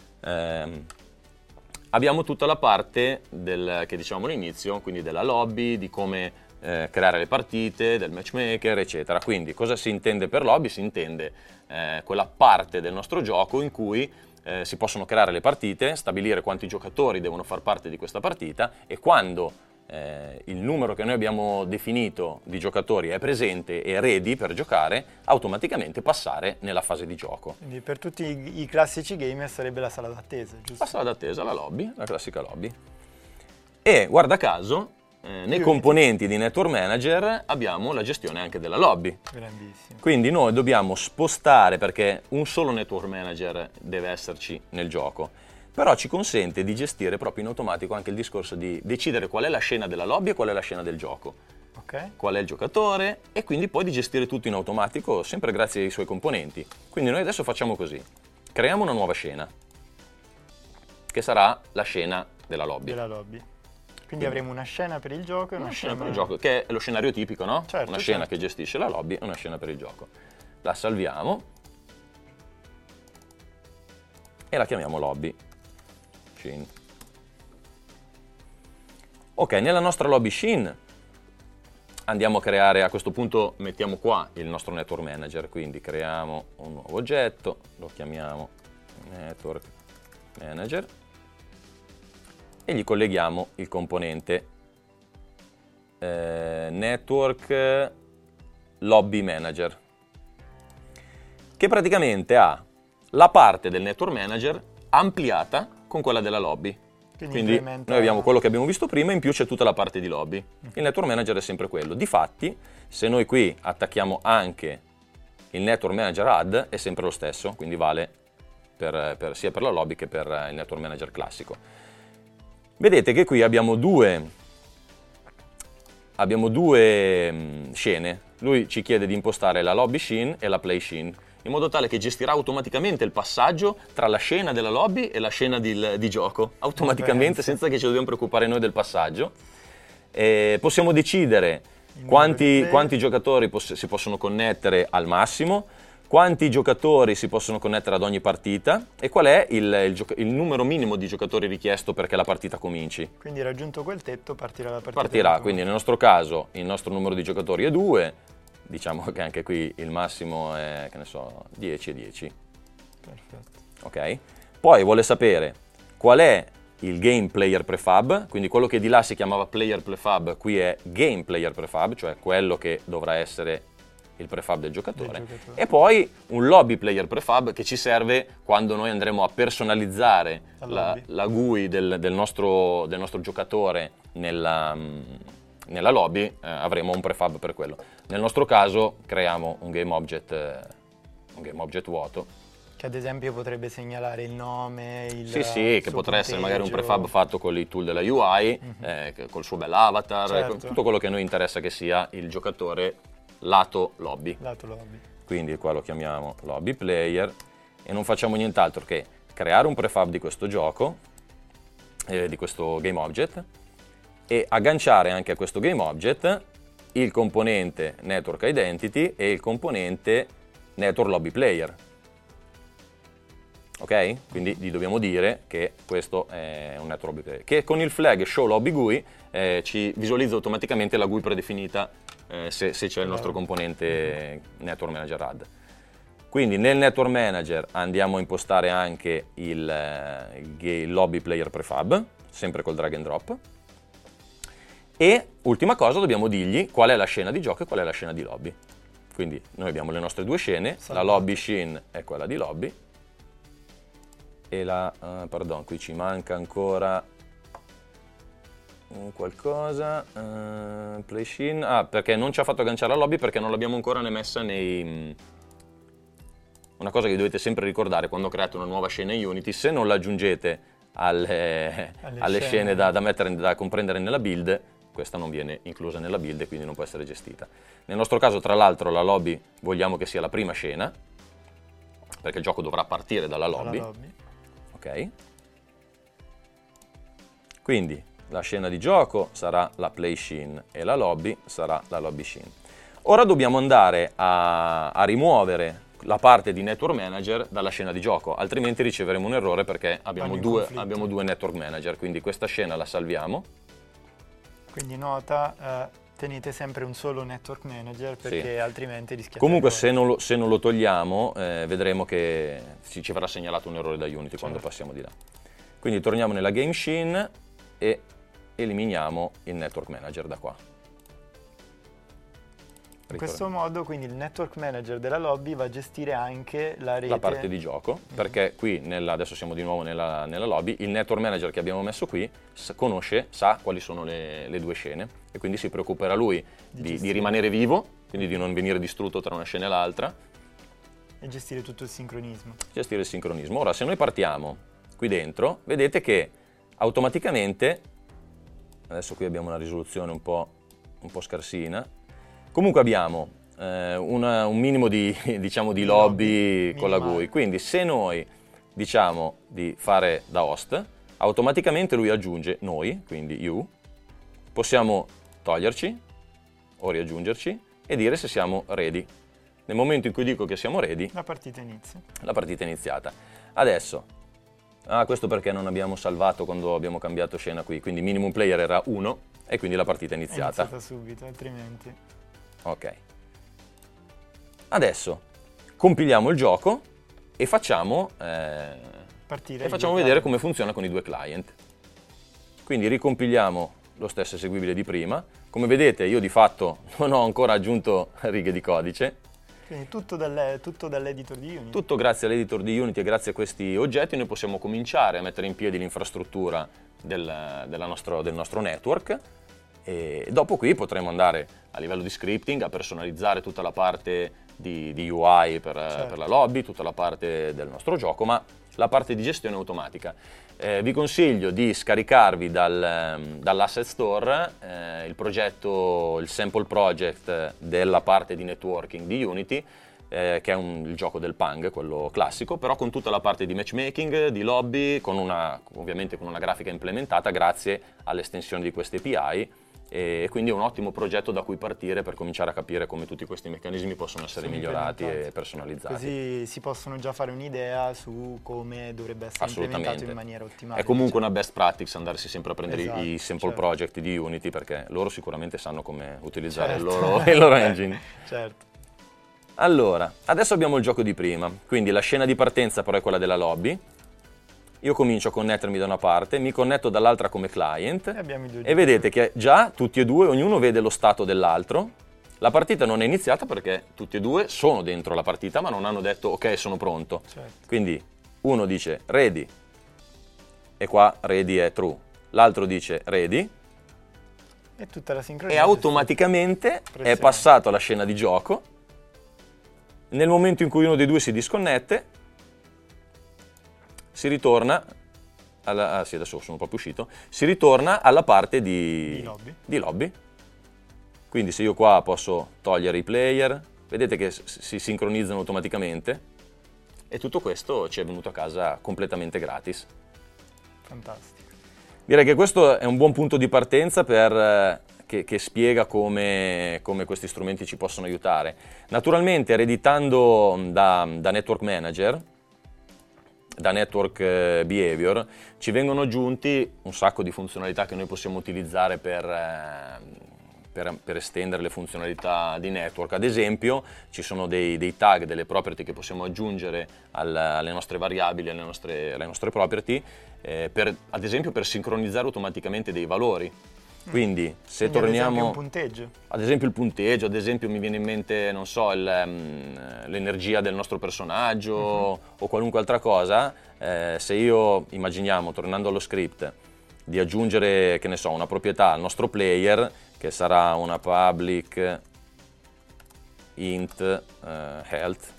Abbiamo tutta la parte che dicevamo all'inizio, quindi della lobby, di come creare le partite, del matchmaker, eccetera. Quindi cosa si intende per lobby? Si intende quella parte del nostro gioco in cui si possono creare le partite, stabilire quanti giocatori devono far parte di questa partita e quando il numero che noi abbiamo definito di giocatori è presente e ready per giocare, automaticamente passare nella fase di gioco. Quindi per tutti i classici gamer sarebbe la sala d'attesa, giusto? La sala d'attesa, la lobby, la classica lobby. E guarda caso, nei componenti di Network Manager abbiamo la gestione anche della lobby. Grandissimo. Quindi noi dobbiamo spostare, perché un solo Network Manager deve esserci nel gioco, però ci consente di gestire proprio in automatico anche il discorso di decidere qual è la scena della lobby e qual è la scena del gioco. Ok. Qual è il giocatore e quindi poi di gestire tutto in automatico sempre grazie ai suoi componenti. Quindi noi adesso facciamo così, creiamo una nuova scena che sarà la scena della lobby. Quindi avremo una scena per il gioco e una scena per il gioco, che è lo scenario tipico, no? Certo, una scena certo. che gestisce la lobby e una scena per il gioco. La salviamo e la chiamiamo lobby scene. Ok, nella nostra lobby scene andiamo a creare, a questo punto mettiamo qua il nostro network manager, quindi creiamo un nuovo oggetto, lo chiamiamo network manager e gli colleghiamo il componente network lobby manager, che praticamente ha la parte del network manager ampliata con quella della lobby. Quindi noi abbiamo quello che abbiamo visto prima, in più c'è tutta la parte di lobby. Il network manager è sempre quello. Difatti, se noi qui attacchiamo anche il network manager add, è sempre lo stesso, quindi vale sia per la lobby che per il network manager classico. Vedete che qui abbiamo due scene. Lui ci chiede di impostare la lobby scene e la play scene, in modo tale che gestirà automaticamente il passaggio tra la scena della lobby e la scena di gioco, automaticamente, senza che ci dobbiamo preoccupare noi del passaggio. Possiamo decidere quanti giocatori si possono connettere al massimo, quanti giocatori si possono connettere ad ogni partita e qual è il numero minimo di giocatori richiesto perché la partita cominci. Quindi raggiunto quel tetto partirà la partita. Partirà, quindi nel nostro caso il nostro numero di giocatori è 2, diciamo che anche qui il massimo è, che ne so, 10 e 10. Perfetto. Ok? Poi vuole sapere qual è il game player prefab, quindi quello che di là si chiamava player prefab, qui è game player prefab, cioè quello che dovrà essere il prefab del giocatore. E poi un lobby player prefab che ci serve quando noi andremo a personalizzare la GUI del nostro giocatore nella lobby, avremo un prefab per quello. Nel nostro caso creiamo un game object vuoto. Che ad esempio potrebbe segnalare il nome, Sì, che potrà essere magari un prefab fatto con i tool della UI, col suo bel avatar, certo. Tutto quello che a noi interessa che sia il giocatore lato lobby. Quindi qua lo chiamiamo lobby player e non facciamo nient'altro che creare un prefab di questo gioco, di questo game object, e agganciare anche a questo game object il componente network identity e il componente network lobby player. Ok? Quindi gli dobbiamo dire che questo è un network lobby player, che con il flag show lobby GUI ci visualizza automaticamente la GUI predefinita se c'è il nostro componente network manager add. Quindi nel network manager andiamo a impostare anche il lobby player prefab, sempre col drag and drop. E ultima cosa, dobbiamo dirgli qual è la scena di gioco e qual è la scena di lobby. Quindi noi abbiamo le nostre due scene, la lobby scene è quella di lobby e qui ci manca ancora qualcosa, play scene, perché non ci ha fatto agganciare la lobby perché non l'abbiamo ancora ne messa nei... Una cosa che dovete sempre ricordare quando create una nuova scena in Unity, se non la aggiungete alle scene da comprendere nella build, questa non viene inclusa nella build e quindi non può essere gestita. Nel nostro caso, tra l'altro, la lobby vogliamo che sia la prima scena, perché il gioco dovrà partire dalla lobby. Ok? Quindi la scena di gioco sarà la play scene e la lobby sarà la lobby scene. Ora dobbiamo andare a rimuovere la parte di network manager dalla scena di gioco, altrimenti riceveremo un errore perché abbiamo due network manager, quindi questa scena la salviamo. Quindi nota Tenete sempre un solo network manager perché Sì. altrimenti rischiate. Comunque se non lo togliamo vedremo che ci verrà segnalato un errore da Unity quando passiamo di là. Quindi torniamo nella game scene e eliminiamo il network manager da qua. In questo modo quindi il network manager della lobby va a gestire anche la rete. La parte di gioco, perché qui adesso siamo di nuovo nella lobby, il network manager che abbiamo messo qui sa quali sono le due scene e quindi si preoccuperà lui di rimanere vivo, quindi di non venire distrutto tra una scena e l'altra. E gestire tutto il sincronismo. Gestire il sincronismo. Ora se noi partiamo qui dentro, vedete che automaticamente, adesso qui abbiamo una risoluzione un po' scarsina, comunque abbiamo un minimo di lobby con la GUI, quindi se noi diciamo di fare da host, automaticamente lui aggiunge noi, quindi you, possiamo toglierci o riaggiungerci e dire se siamo ready. Nel momento in cui dico che siamo ready, la partita inizia. La partita è iniziata. Adesso, questo perché non abbiamo salvato quando abbiamo cambiato scena qui, quindi minimum player era 1 e quindi la partita è iniziata. È iniziata subito, altrimenti. Ok. Adesso compiliamo il gioco e facciamo vedere come funziona con i due client. Quindi ricompiliamo lo stesso eseguibile di prima. Come vedete io di fatto non ho ancora aggiunto righe di codice. Quindi tutto dall'editor di Unity? Tutto grazie all'editor di Unity e grazie a questi oggetti noi possiamo cominciare a mettere in piedi l'infrastruttura del nostro network. E dopo qui potremo andare a livello di scripting a personalizzare tutta la parte di UI per la lobby, tutta la parte del nostro gioco, ma la parte di gestione automatica. Vi consiglio di scaricarvi dall'Asset Store il sample project della parte di networking di Unity, che è il gioco del Pang, quello classico, però con tutta la parte di matchmaking, di lobby, ovviamente con una grafica implementata grazie all'estensione di queste API. E quindi è un ottimo progetto da cui partire per cominciare a capire come tutti questi meccanismi possono essere migliorati e personalizzati. Così si possono già fare un'idea su come dovrebbe essere implementato in maniera ottimale. È comunque una best practice andarsi sempre a prendere i sample project di Unity, perché loro sicuramente sanno come utilizzare il loro engine. Certo. Allora, adesso abbiamo il gioco di prima, quindi la scena di partenza però è quella della lobby. Io comincio a connettermi da una parte, mi connetto dall'altra come client e vedete che già tutti e due, ognuno vede lo stato dell'altro. La partita non è iniziata perché tutti e due sono dentro la partita ma non hanno detto ok sono pronto. Certo. Quindi uno dice ready e qua ready è true, l'altro dice ready e tutta la sincronia e automaticamente è passato alla scena di gioco. Nel momento in cui uno dei due si disconnette si ritorna adesso sono proprio uscito, si ritorna alla parte di lobby. Quindi se io qua posso togliere i player, vedete che si sincronizzano automaticamente e tutto questo ci è venuto a casa completamente gratis. Fantastico. Direi che questo è un buon punto di partenza che spiega come questi strumenti ci possono aiutare. Naturalmente ereditando da Network Manager, da Network Behavior, ci vengono aggiunti un sacco di funzionalità che noi possiamo utilizzare per estendere le funzionalità di network. Ad esempio ci sono dei tag, delle property che possiamo aggiungere alle nostre variabili, alle nostre property, ad esempio per sincronizzare automaticamente dei valori. Quindi se torniamo ad esempio il punteggio, ad esempio mi viene in mente, non so, l'energia del nostro personaggio o qualunque altra cosa, se io immaginiamo, tornando allo script, di aggiungere, che ne so, una proprietà al nostro player che sarà una public int health,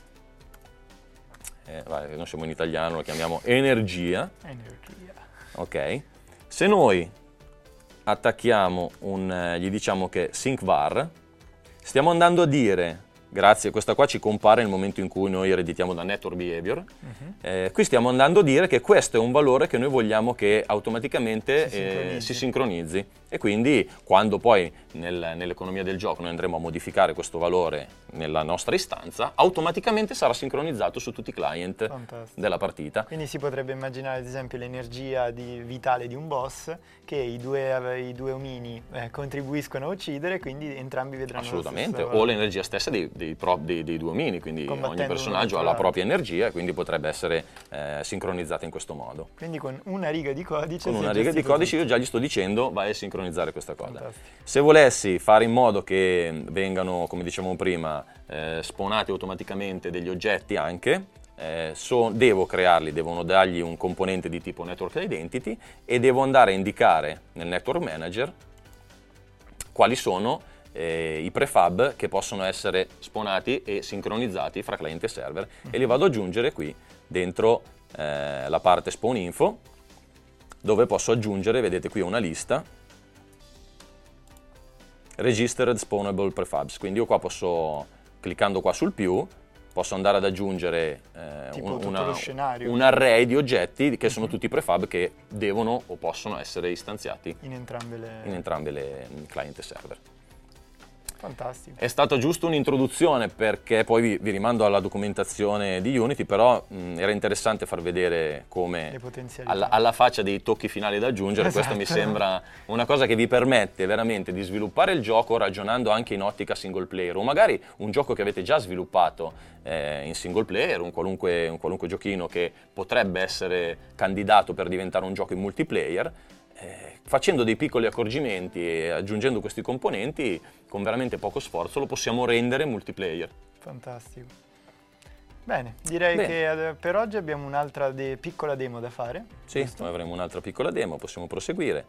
non siamo in italiano, lo chiamiamo energia. Ok, se noi attacchiamo gli diciamo che sync var, stiamo andando a dire grazie, questa qua ci compare nel momento in cui noi ereditiamo da network behavior. Qui stiamo andando a dire che questo è un valore che noi vogliamo che automaticamente si sincronizzi, e quindi quando poi nell'economia del gioco noi andremo a modificare questo valore nella nostra istanza, automaticamente sarà sincronizzato su tutti i client della partita. Quindi si potrebbe immaginare ad esempio l'energia vitale di un boss che i due omini contribuiscono a uccidere, quindi entrambi vedranno assolutamente, o l'energia stessa dei due omini, quindi ogni personaggio ha la propria energia e quindi potrebbe essere sincronizzata in questo modo. Quindi con una riga di codice io già gli sto dicendo vai a sincronizzare questa cosa. Fantastico. Se volessi fare in modo che vengano, come dicevamo prima, spawnati automaticamente degli oggetti anche, devo crearli, devono dargli un componente di tipo network identity e devo andare a indicare nel network manager quali sono i prefab che possono essere spawnati e sincronizzati fra cliente e server, e li vado ad aggiungere qui dentro la parte spawn info, dove posso aggiungere, vedete qui una lista registered spawnable prefabs, quindi io qua posso, cliccando qua sul più, posso andare ad aggiungere un array di oggetti che sono tutti prefab che devono o possono essere istanziati in entrambe le client e server. Fantastico. È stata giusto un'introduzione, perché poi vi rimando alla documentazione di Unity, però era interessante far vedere come alla faccia dei tocchi finali da aggiungere. Esatto. Questa mi sembra una cosa che vi permette veramente di sviluppare il gioco ragionando anche in ottica single player, o magari un gioco che avete già sviluppato in single player, un qualunque giochino che potrebbe essere candidato per diventare un gioco in multiplayer. Facendo dei piccoli accorgimenti e aggiungendo questi componenti, con veramente poco sforzo lo possiamo rendere multiplayer. Fantastico. Bene, direi che per oggi abbiamo un'altra piccola demo da fare. Sì, noi avremo un'altra piccola demo, possiamo proseguire.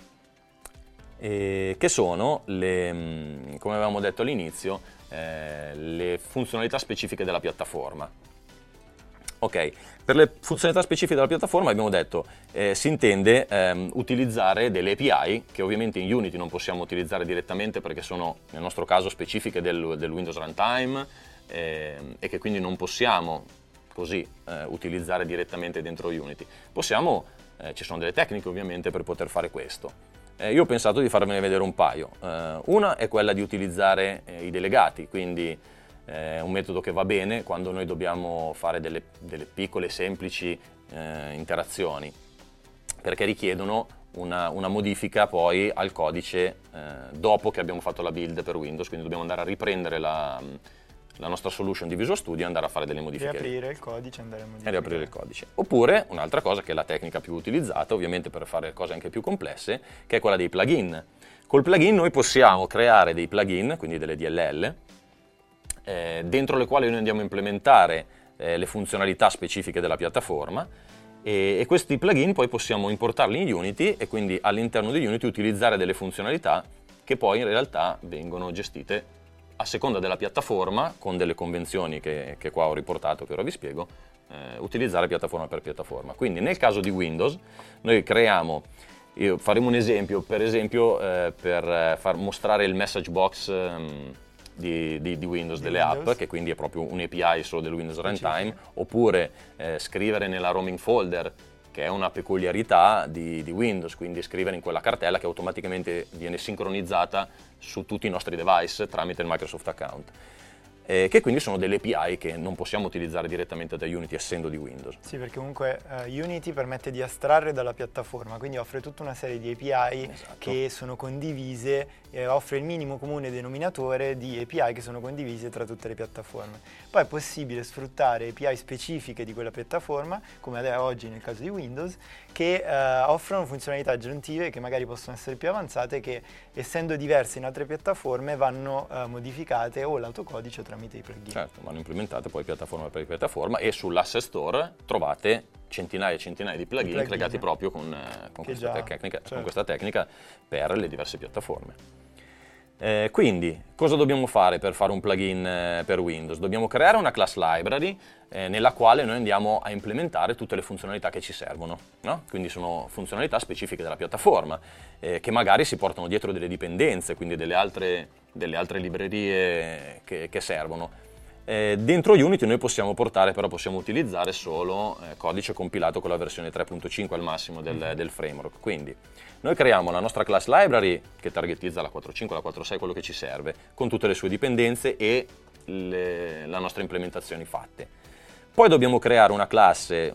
Che sono, come avevamo detto all'inizio, le funzionalità specifiche della piattaforma. Ok, per le funzionalità specifiche della piattaforma abbiamo detto si intende utilizzare delle API che ovviamente in Unity non possiamo utilizzare direttamente perché sono nel nostro caso specifiche del Windows Runtime e che quindi non possiamo così utilizzare direttamente dentro Unity. Ci sono delle tecniche ovviamente per poter fare questo. Io ho pensato di farvene vedere un paio. Una è quella di utilizzare i delegati, quindi un metodo che va bene quando noi dobbiamo fare delle piccole semplici interazioni, perché richiedono una modifica poi al codice dopo che abbiamo fatto la build per Windows, quindi dobbiamo andare a riprendere la nostra solution di Visual Studio e andare a fare delle modifiche. Riaprire il codice e andare a modificare. E riaprire il codice. Oppure un'altra cosa che è la tecnica più utilizzata, ovviamente per fare cose anche più complesse, che è quella dei plugin. Col plugin noi possiamo creare dei plugin, quindi delle DLL, dentro le quali noi andiamo a implementare le funzionalità specifiche della piattaforma, e questi plugin poi possiamo importarli in Unity e quindi all'interno di Unity utilizzare delle funzionalità che poi in realtà vengono gestite a seconda della piattaforma, con delle convenzioni che qua ho riportato, che ora vi spiego, utilizzare piattaforma per piattaforma. Quindi nel caso di Windows noi faremo un esempio, per esempio per far mostrare il message box di Windows, delle app, che quindi è proprio un API solo del Windows Runtime, oppure scrivere nella roaming folder, che è una peculiarità di Windows, quindi scrivere in quella cartella che automaticamente viene sincronizzata su tutti i nostri device tramite il Microsoft account. Che quindi sono delle API che non possiamo utilizzare direttamente da Unity essendo di Windows. Sì, perché comunque Unity permette di astrarre dalla piattaforma, quindi offre tutta una serie di API che sono condivise e offre il minimo comune denominatore di API che sono condivise tra tutte le piattaforme. Poi è possibile sfruttare API specifiche di quella piattaforma, come oggi nel caso di Windows, che offrono funzionalità aggiuntive che magari possono essere più avanzate, che essendo diverse in altre piattaforme vanno modificate o l'autocodice o tramite i plugin. Certo, vanno implementate poi piattaforma per piattaforma, e sull'Asset Store trovate centinaia e centinaia di plugin creati proprio con questa tecnica per le diverse piattaforme. Quindi, cosa dobbiamo fare per fare un plugin per Windows? Dobbiamo creare una class library nella quale noi andiamo a implementare tutte le funzionalità che ci servono, no? Quindi sono funzionalità specifiche della piattaforma, che magari si portano dietro delle dipendenze, quindi delle altre delle altre librerie che servono. Dentro Unity noi possiamo utilizzare solo codice compilato con la versione 3.5 al massimo del framework. Quindi noi creiamo la nostra class library che targetizza la 4.5, la 4.6, quello che ci serve, con tutte le sue dipendenze e la nostra implementazioni fatte. Poi dobbiamo creare una classe,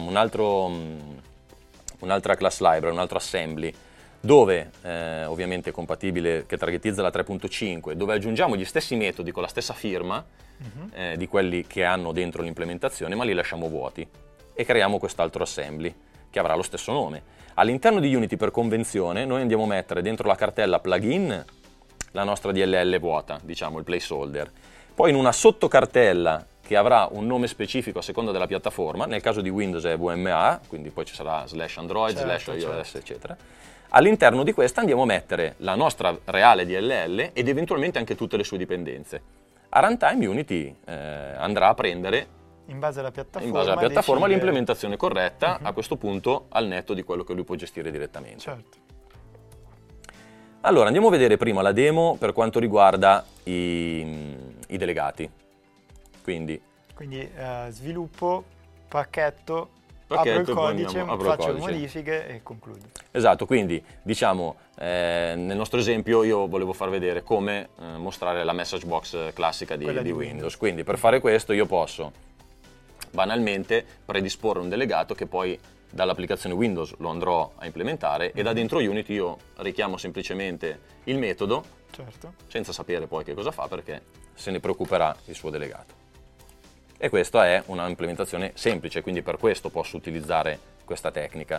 un'altra class library, un altro assembly, dove ovviamente è compatibile, che targetizza la 3.5, dove aggiungiamo gli stessi metodi con la stessa firma di quelli che hanno dentro l'implementazione, ma li lasciamo vuoti, e creiamo quest'altro assembly che avrà lo stesso nome. All'interno di Unity, per convenzione, noi andiamo a mettere dentro la cartella plugin la nostra DLL vuota, diciamo il placeholder, poi in una sottocartella che avrà un nome specifico a seconda della piattaforma. Nel caso di Windows è VMA, quindi poi ci sarà /Android, /iOS, eccetera. All'interno di questa andiamo a mettere la nostra reale DLL ed eventualmente anche tutte le sue dipendenze. A runtime Unity andrà a prendere, in base alla piattaforma, l'implementazione corretta, a questo punto al netto di quello che lui può gestire direttamente. Certo. Allora, andiamo a vedere prima la demo per quanto riguarda i delegati. Quindi sviluppo, pacchetto, apro il codice, faccio le modifiche e concludo. Esatto, quindi diciamo nel nostro esempio io volevo far vedere come mostrare la message box classica di Windows. Quindi per fare questo io posso banalmente predisporre un delegato che poi dall'applicazione Windows lo andrò a implementare e da dentro Unity io richiamo semplicemente il metodo, senza sapere poi che cosa fa, perché se ne preoccuperà il suo delegato. E questa è una implementazione semplice, quindi per questo posso utilizzare questa tecnica.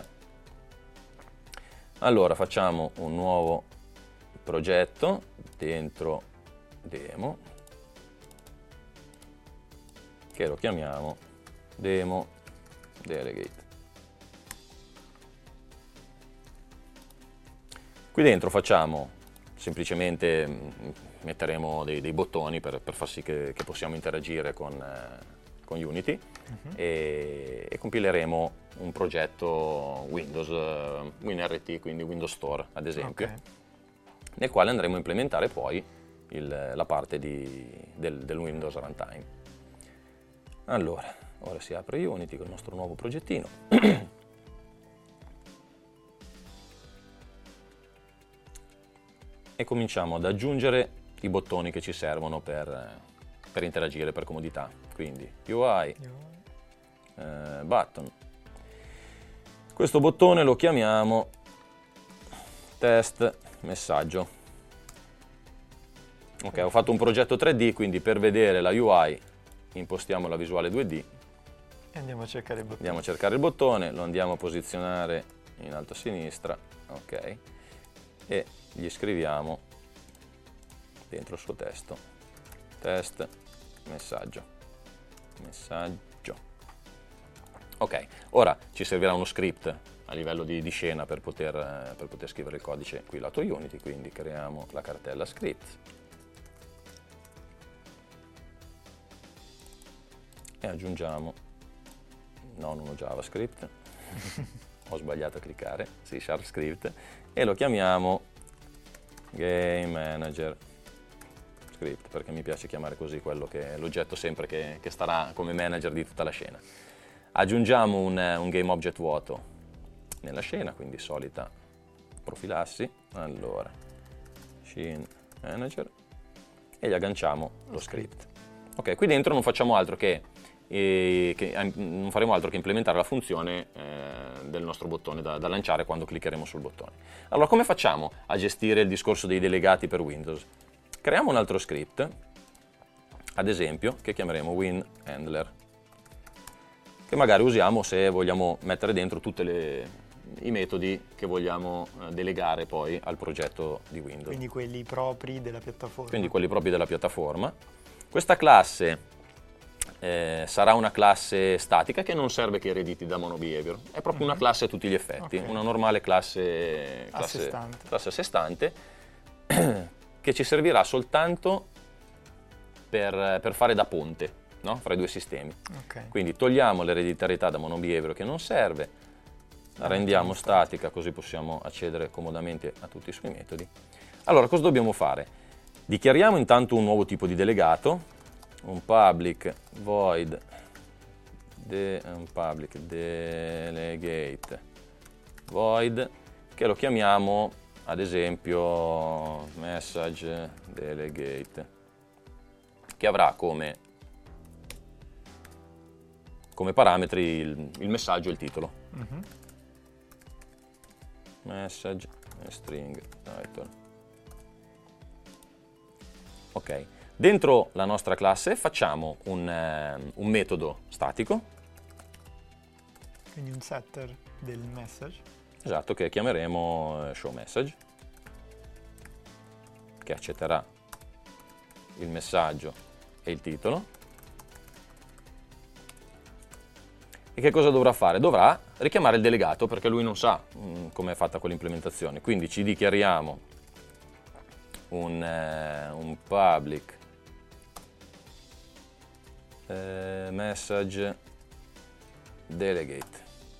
Allora facciamo un nuovo progetto dentro demo, che lo chiamiamo demo delegate. Qui dentro facciamo semplicemente, metteremo dei bottoni per far sì che possiamo interagire con Unity e compileremo un progetto Windows, WinRT, quindi Windows Store ad esempio, nel quale andremo a implementare poi la parte del Windows Runtime. Allora, ora si apre Unity con il nostro nuovo progettino. E cominciamo ad aggiungere i bottoni che ci servono per interagire per comodità. Quindi UI, button. Questo bottone lo chiamiamo test messaggio. Ok, ho fatto un progetto 3D, quindi per vedere la UI impostiamo la visuale 2D. E andiamo a cercare il bottone. Andiamo a cercare il bottone, lo andiamo a posizionare in alto a sinistra, ok, e gli scriviamo dentro il suo testo test messaggio. Ok, ora ci servirà uno script a livello di scena per poter scrivere il codice qui lato Unity, quindi creiamo la cartella script e aggiungiamo non uno JavaScript ho sbagliato a cliccare, C# script, e lo chiamiamo Game Manager Script, perché mi piace chiamare così quello che è l'oggetto sempre che starà come manager di tutta la scena. Aggiungiamo un Game Object vuoto nella scena, quindi solita profilassi, allora Scene Manager, e gli agganciamo lo script. Ok, qui dentro non facciamo altro non faremo altro che implementare la funzione del nostro bottone da lanciare quando cliccheremo sul bottone. Allora, come facciamo a gestire il discorso dei delegati per Windows? Creiamo un altro script, ad esempio, che chiameremo WinHandler, che magari usiamo se vogliamo mettere dentro tutti i metodi che vogliamo delegare poi al progetto di Windows. Quindi quelli propri della piattaforma. Quindi quelli propri della piattaforma. Questa classe sarà una classe statica che non serve che erediti da MonoBehavior, è proprio una classe a tutti gli effetti, una normale classe a sé stante che ci servirà soltanto per fare da ponte, no? Fra i due sistemi. Quindi togliamo l'ereditarietà da MonoBehavior che non serve, la rendiamo statica così possiamo accedere comodamente a tutti i suoi metodi. Allora, cosa dobbiamo fare? Dichiariamo intanto un nuovo tipo di delegato, un public void public delegate void, che lo chiamiamo ad esempio message delegate, che avrà come parametri il messaggio e il titolo. Message e string title. Ok, dentro la nostra classe facciamo un metodo statico. Quindi un setter del message. Esatto, che chiameremo showMessage, che accetterà il messaggio e il titolo. E che cosa dovrà fare? Dovrà richiamare il delegato, perché lui non sa come è fatta quell'implementazione. Quindi ci dichiariamo un public message delegate.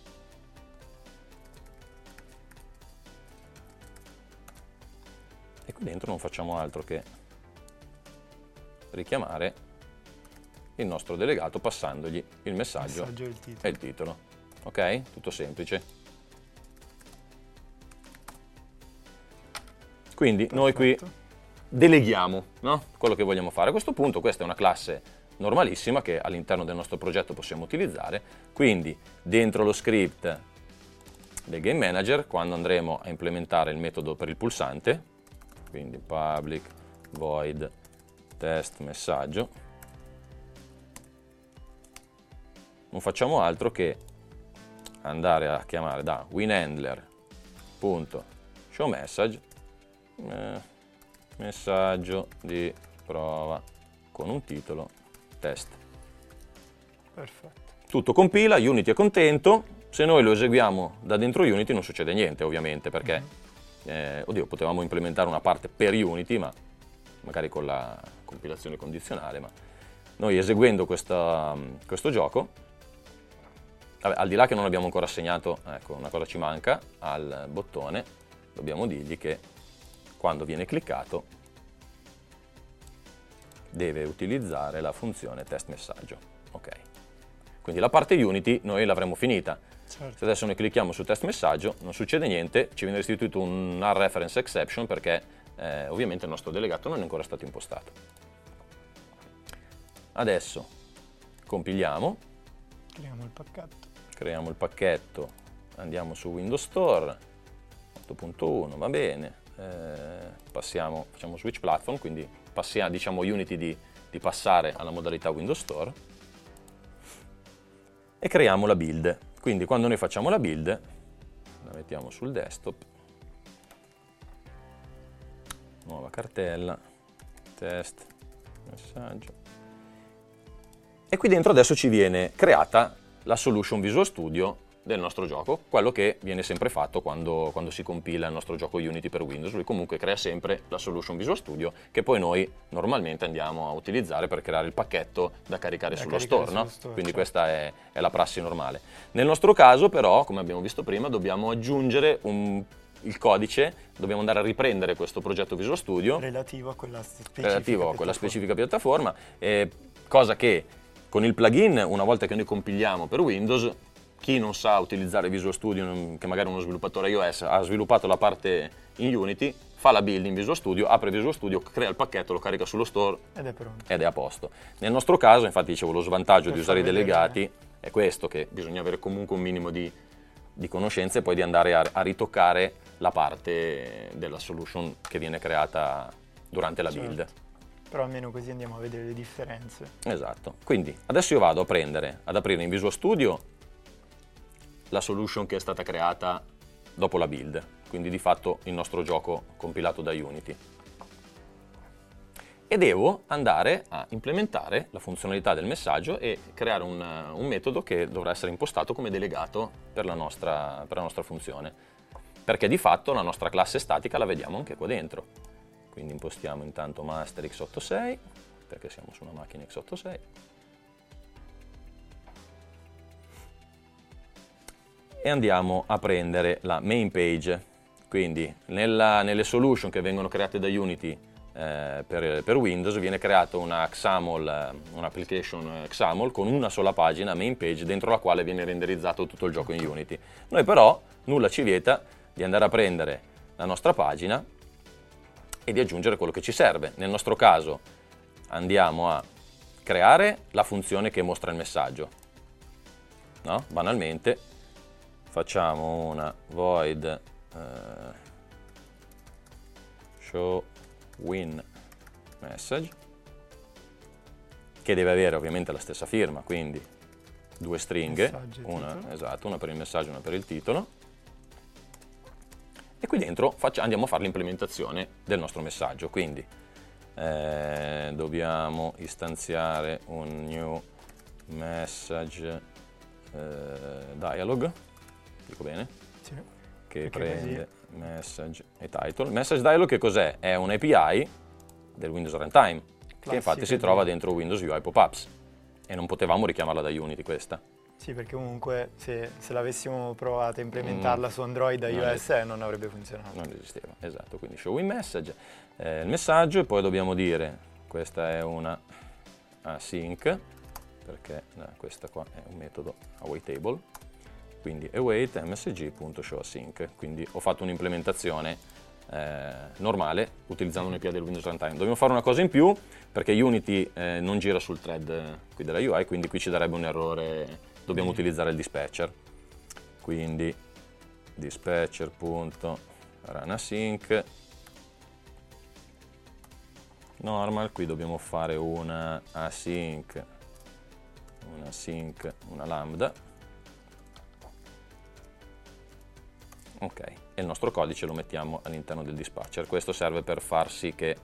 E qui dentro non facciamo altro che richiamare il nostro delegato passandogli il messaggio e il titolo. Ok? Tutto semplice. Quindi noi qui deleghiamo, no? Quello che vogliamo fare. A questo punto questa è una classe normalissima che all'interno del nostro progetto possiamo utilizzare. Quindi dentro lo script del Game Manager, quando andremo a implementare il metodo per il pulsante, quindi public void test messaggio, non facciamo altro che andare a chiamare da winhandler.showMessage messaggio di prova con un titolo test. Perfetto. Tutto compila, Unity è contento. Se noi lo eseguiamo da dentro Unity non succede niente, ovviamente, perché potevamo implementare una parte per Unity, ma magari con la compilazione condizionale, ma noi eseguendo questo gioco, al di là che non abbiamo ancora assegnato, ecco, una cosa ci manca al bottone, dobbiamo dirgli che quando viene cliccato deve utilizzare la funzione test messaggio. Ok. Quindi la parte Unity noi l'avremo finita. Certo. Se adesso noi clicchiamo su test messaggio non succede niente, ci viene restituito un reference exception perché ovviamente il nostro delegato non è ancora stato impostato. Adesso compiliamo. Creiamo il pacchetto, andiamo su Windows Store, 8.1, va bene, facciamo switch platform, quindi diciamo Unity di passare alla modalità Windows Store e creiamo la build. Quindi quando noi facciamo la build, la mettiamo sul desktop, nuova cartella, test, messaggio, e qui dentro adesso ci viene creata la solution Visual Studio del nostro gioco, quello che viene sempre fatto quando si compila il nostro gioco Unity per Windows. Lui comunque crea sempre la solution Visual Studio che poi noi normalmente andiamo a utilizzare per creare il pacchetto da caricare sullo store, no? Quindi certo. Questa è la prassi normale. Nel nostro caso però, come abbiamo visto prima, dobbiamo aggiungere il codice, dobbiamo andare a riprendere questo progetto Visual Studio relativo a quella specifica piattaforma, cosa che con il plugin, una volta che noi compiliamo per Windows, chi non sa utilizzare Visual Studio, che magari uno sviluppatore iOS ha sviluppato la parte in Unity, fa la build in Visual Studio, apre Visual Studio, crea il pacchetto, lo carica sullo store ed è pronto. Ed è a posto. Nel nostro caso, infatti dicevo, lo svantaggio di usare i delegati è questo, che bisogna avere comunque un minimo di conoscenze e poi di andare a ritoccare la parte della solution che viene creata durante la build. Però almeno così andiamo a vedere le differenze. Esatto. Quindi adesso io vado ad aprire in Visual Studio la solution che è stata creata dopo la build, quindi di fatto il nostro gioco compilato da Unity. E devo andare a implementare la funzionalità del messaggio e creare un metodo che dovrà essere impostato come delegato per la nostra funzione, perché di fatto la nostra classe statica la vediamo anche qua dentro. Quindi impostiamo intanto master x86, perché siamo su una macchina x86. E andiamo a prendere la main page. Quindi nelle solution che vengono create da Unity per Windows viene creato una XAML, un'application XAML con una sola pagina, main page, dentro la quale viene renderizzato tutto il gioco in Unity. Noi però nulla ci vieta di andare a prendere la nostra pagina e di aggiungere quello che ci serve. Nel nostro caso andiamo a creare la funzione che mostra il messaggio, no? Banalmente facciamo una void show win message, che deve avere ovviamente la stessa firma, quindi due stringhe, una per il messaggio e una per il titolo, e qui dentro andiamo a fare l'implementazione del nostro messaggio. Quindi dobbiamo istanziare un new message dialog, dico bene? Sì. Che prende message e title. Message dialog che cos'è? È un API del Windows Runtime, che infatti si trova dentro Windows UI Pop-ups, e non potevamo richiamarla da Unity questa. Sì, perché comunque se l'avessimo provata a implementarla su Android da iOS non avrebbe funzionato. Non esisteva, esatto. Quindi show in message, il messaggio, e poi dobbiamo dire, questa è una async, perché questa qua è un metodo awaitable, quindi await msg.showAsync. Quindi ho fatto un'implementazione normale utilizzando un API del Windows Runtime. Dobbiamo fare una cosa in più, perché Unity non gira sul thread qui della UI, quindi qui ci darebbe un errore. Dobbiamo utilizzare il dispatcher, quindi dispatcher.runAsync normal. Qui dobbiamo fare una async, una lambda, ok, e il nostro codice lo mettiamo all'interno del dispatcher. Questo serve per far sì che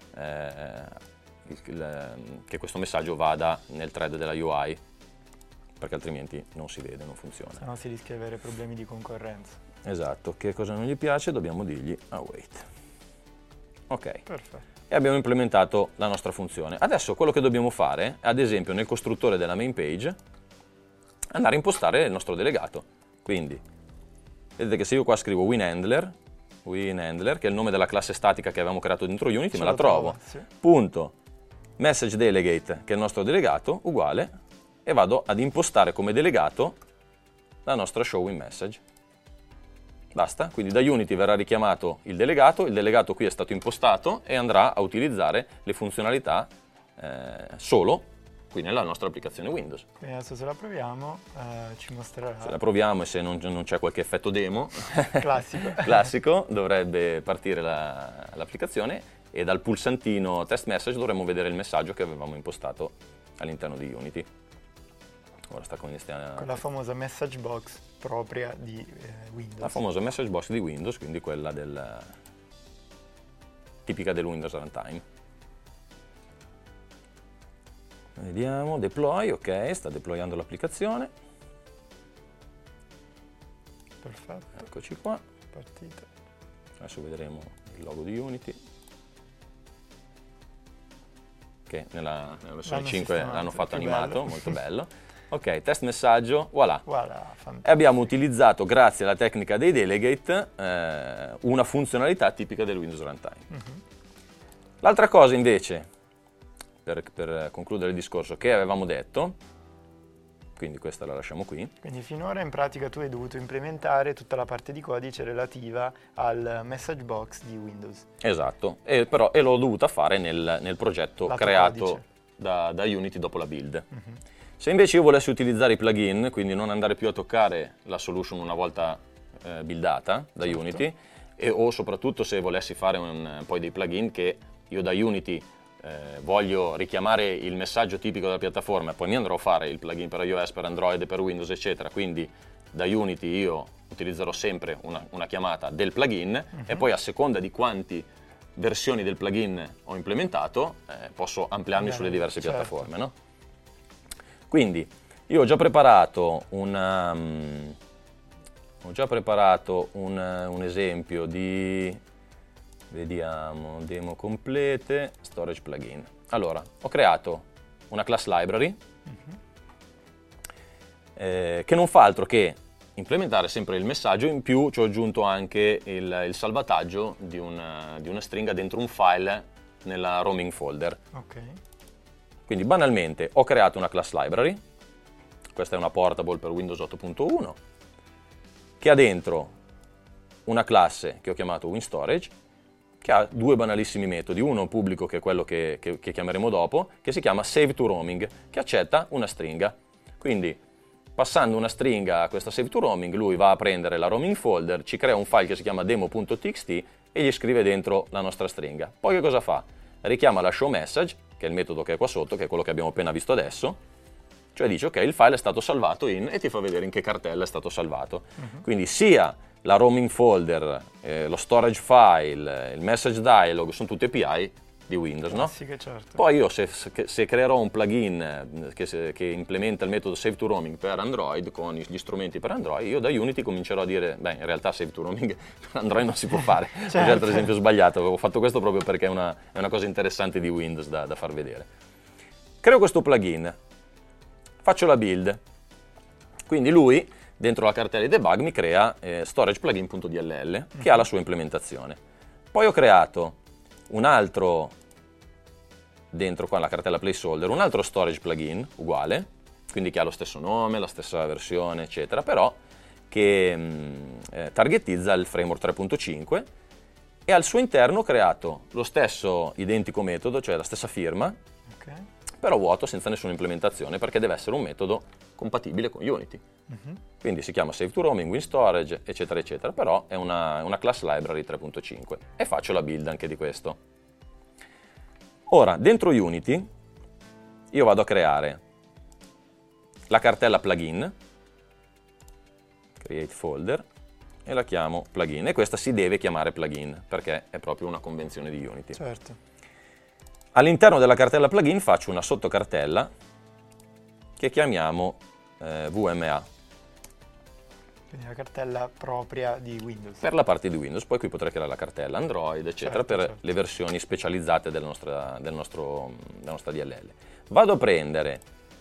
questo messaggio vada nel thread della UI, perché altrimenti non si vede, non funziona. Se no si rischia di avere problemi di concorrenza. Esatto, che cosa non gli piace dobbiamo dirgli await. Ok. Perfetto. E abbiamo implementato la nostra funzione. Adesso quello che dobbiamo fare, ad esempio nel costruttore della main page, andare a impostare il nostro delegato. Quindi, vedete che se io qua scrivo winhandler, che è il nome della classe statica che avevamo creato dentro Unity, me la trovo. Sì. Punto message delegate, che è il nostro delegato, uguale, e vado ad impostare come delegato la nostra show in message. Basta, quindi da Unity verrà richiamato il delegato qui è stato impostato e andrà a utilizzare le funzionalità solo qui nella nostra applicazione Windows. Quindi adesso se la proviamo ci mostrerà. Se la proviamo e se non c'è qualche effetto demo classico, dovrebbe partire l'applicazione, e dal pulsantino test message dovremmo vedere il messaggio che avevamo impostato all'interno di Unity. Ora sta come con la famosa message box propria di Windows. La famosa message box di Windows, quindi quella tipica del Windows Runtime. Vediamo, deploy, ok, sta deployando l'applicazione. Perfetto. Eccoci qua. Partita. Adesso vedremo il logo di Unity, che nella versione 5 l'hanno fatto animato, bello. Molto bello. Ok, test messaggio, voilà. E abbiamo utilizzato, grazie alla tecnica dei delegate, una funzionalità tipica del Windows Runtime. L'altra cosa invece, per concludere il discorso, che avevamo detto, quindi questa la lasciamo qui. Quindi finora in pratica tu hai dovuto implementare tutta la parte di codice relativa al message box di Windows. Esatto, e l'ho dovuta fare nel progetto creato da Unity dopo la build. Se invece io volessi utilizzare i plugin, quindi non andare più a toccare la solution una volta buildata da Unity, o soprattutto se volessi fare poi dei plugin che io da Unity voglio richiamare il messaggio tipico della piattaforma, e poi mi andrò a fare il plugin per iOS, per Android, per Windows, eccetera. Quindi da Unity io utilizzerò sempre una chiamata del plugin, e poi a seconda di quanti versioni del plugin ho implementato posso ampliarmi sulle diverse piattaforme, no? Quindi io ho già preparato un esempio di, vediamo, demo complete, storage plugin. Allora, ho creato una class library che non fa altro che implementare sempre il messaggio, in più ci ho aggiunto anche il salvataggio di una stringa dentro un file nella roaming folder. Ok. Quindi banalmente ho creato una class library, questa è una portable per Windows 8.1, che ha dentro una classe che ho chiamato WinStorage, che ha due banalissimi metodi, uno pubblico che è quello che chiameremo dopo, che si chiama SaveToRoaming, che accetta una stringa. Quindi passando una stringa a questa SaveToRoaming, lui va a prendere la roaming folder, ci crea un file che si chiama demo.txt e gli scrive dentro la nostra stringa. Poi che cosa fa? Richiama la showMessage, che è il metodo che è qua sotto, che è quello che abbiamo appena visto adesso, cioè dice ok, il file è stato salvato e ti fa vedere in che cartella è stato salvato. Quindi sia la roaming folder, lo storage file, il message dialog sono tutte API di Windows, no? Sì, che certo. Poi io se creerò un plugin che implementa il metodo Save to Roaming per Android con gli strumenti per Android, io da Unity comincerò a dire, beh, in realtà Save to Roaming per Android non si può fare. Certo. Ho già per esempio sbagliato, avevo fatto questo proprio perché è una cosa interessante di Windows da far vedere. Creo questo plugin, faccio la build, quindi lui dentro la cartella di debug mi crea storageplugin.dll che ha la sua implementazione. Poi ho creato un altro, dentro qua la cartella placeholder, un altro storage plugin uguale, quindi che ha lo stesso nome, la stessa versione, eccetera, però che targetizza il framework 3.5 e al suo interno ho creato lo stesso identico metodo, cioè la stessa firma, però vuoto, senza nessuna implementazione, perché deve essere un metodo compatibile con Unity. Quindi si chiama Save to Roaming, WinStorage, eccetera, eccetera, però è una class library 3.5 e faccio la build anche di questo. Ora, dentro Unity, io vado a creare la cartella plugin, create folder, e la chiamo plugin, e questa si deve chiamare plugin, perché è proprio una convenzione di Unity. Certo. All'interno della cartella plugin faccio una sottocartella che chiamiamo VMA. Quindi la cartella propria di Windows. Per la parte di Windows, poi qui potrei creare la cartella Android, eccetera, Certo, per le versioni specializzate della nostra DLL. Vado a prendere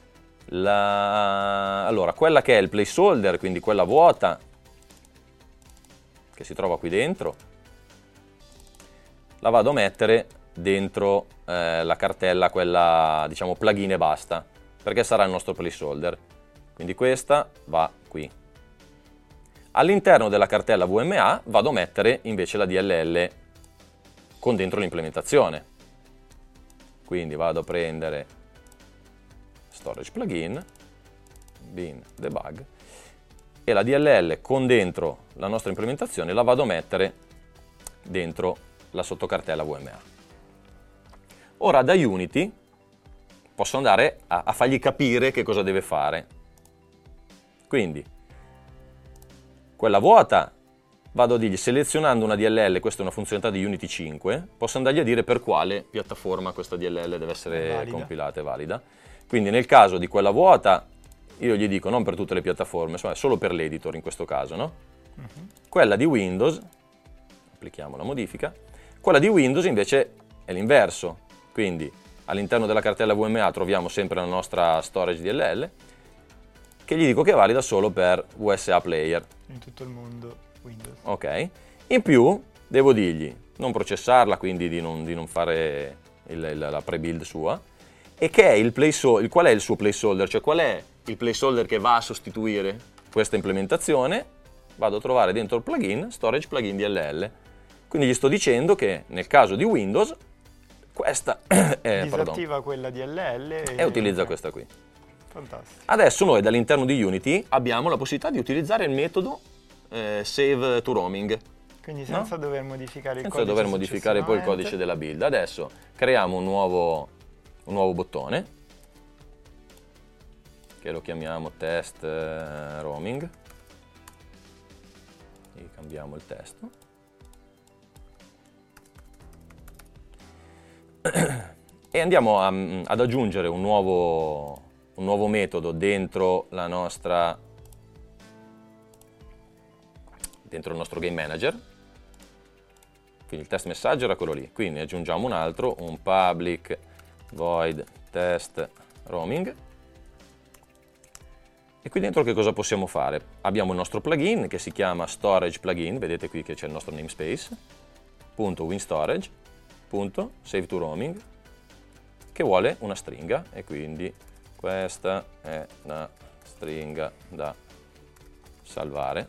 allora, quella che è il placeholder, quindi quella vuota che si trova qui dentro, la vado a mettere dentro la cartella, quella diciamo plugin e basta, perché sarà il nostro placeholder. Quindi questa va qui. All'interno della cartella VMA vado a mettere invece la DLL con dentro l'implementazione. Quindi vado a prendere storage plugin, bin debug, e la DLL con dentro la nostra implementazione la vado a mettere dentro la sottocartella VMA. Ora da Unity posso andare a fargli capire che cosa deve fare. Quindi quella vuota vado a dirgli, selezionando una DLL, questa è una funzionalità di Unity 5, posso andargli a dire per quale piattaforma questa DLL deve essere compilata e valida. Quindi nel caso di quella vuota io gli dico non per tutte le piattaforme, insomma solo per l'editor in questo caso, no? Quella di Windows, applichiamo la modifica, quella di Windows invece è l'inverso, quindi all'interno della cartella VMA troviamo sempre la nostra storage DLL, che gli dico che è valida solo per USA Player. In tutto il mondo Windows. Ok. In più devo dirgli non processarla, quindi di non fare la pre-build sua, e che è il placeholder, qual è il suo placeholder, cioè qual è il placeholder che va a sostituire questa implementazione. Vado a trovare dentro il plugin storage plugin DLL. Quindi gli sto dicendo che nel caso di Windows questa disattiva quella DLL e utilizza questa qui. Fantastico. Adesso noi dall'interno di Unity abbiamo la possibilità di utilizzare il metodo save to roaming. Quindi senza dover modificare il senza codice dover modificare poi il codice della build. Adesso creiamo un nuovo bottone che lo chiamiamo test roaming e cambiamo il testo. E andiamo ad aggiungere un nuovo metodo dentro il nostro game manager. Quindi il test messaggio era quello lì, quindi aggiungiamo un altro, un public void test roaming. E qui dentro che cosa possiamo fare? Abbiamo il nostro plugin che si chiama storage plugin, vedete qui che c'è il nostro namespace, .winstorage, appunto save to roaming, che vuole una stringa, e quindi questa è la stringa da salvare.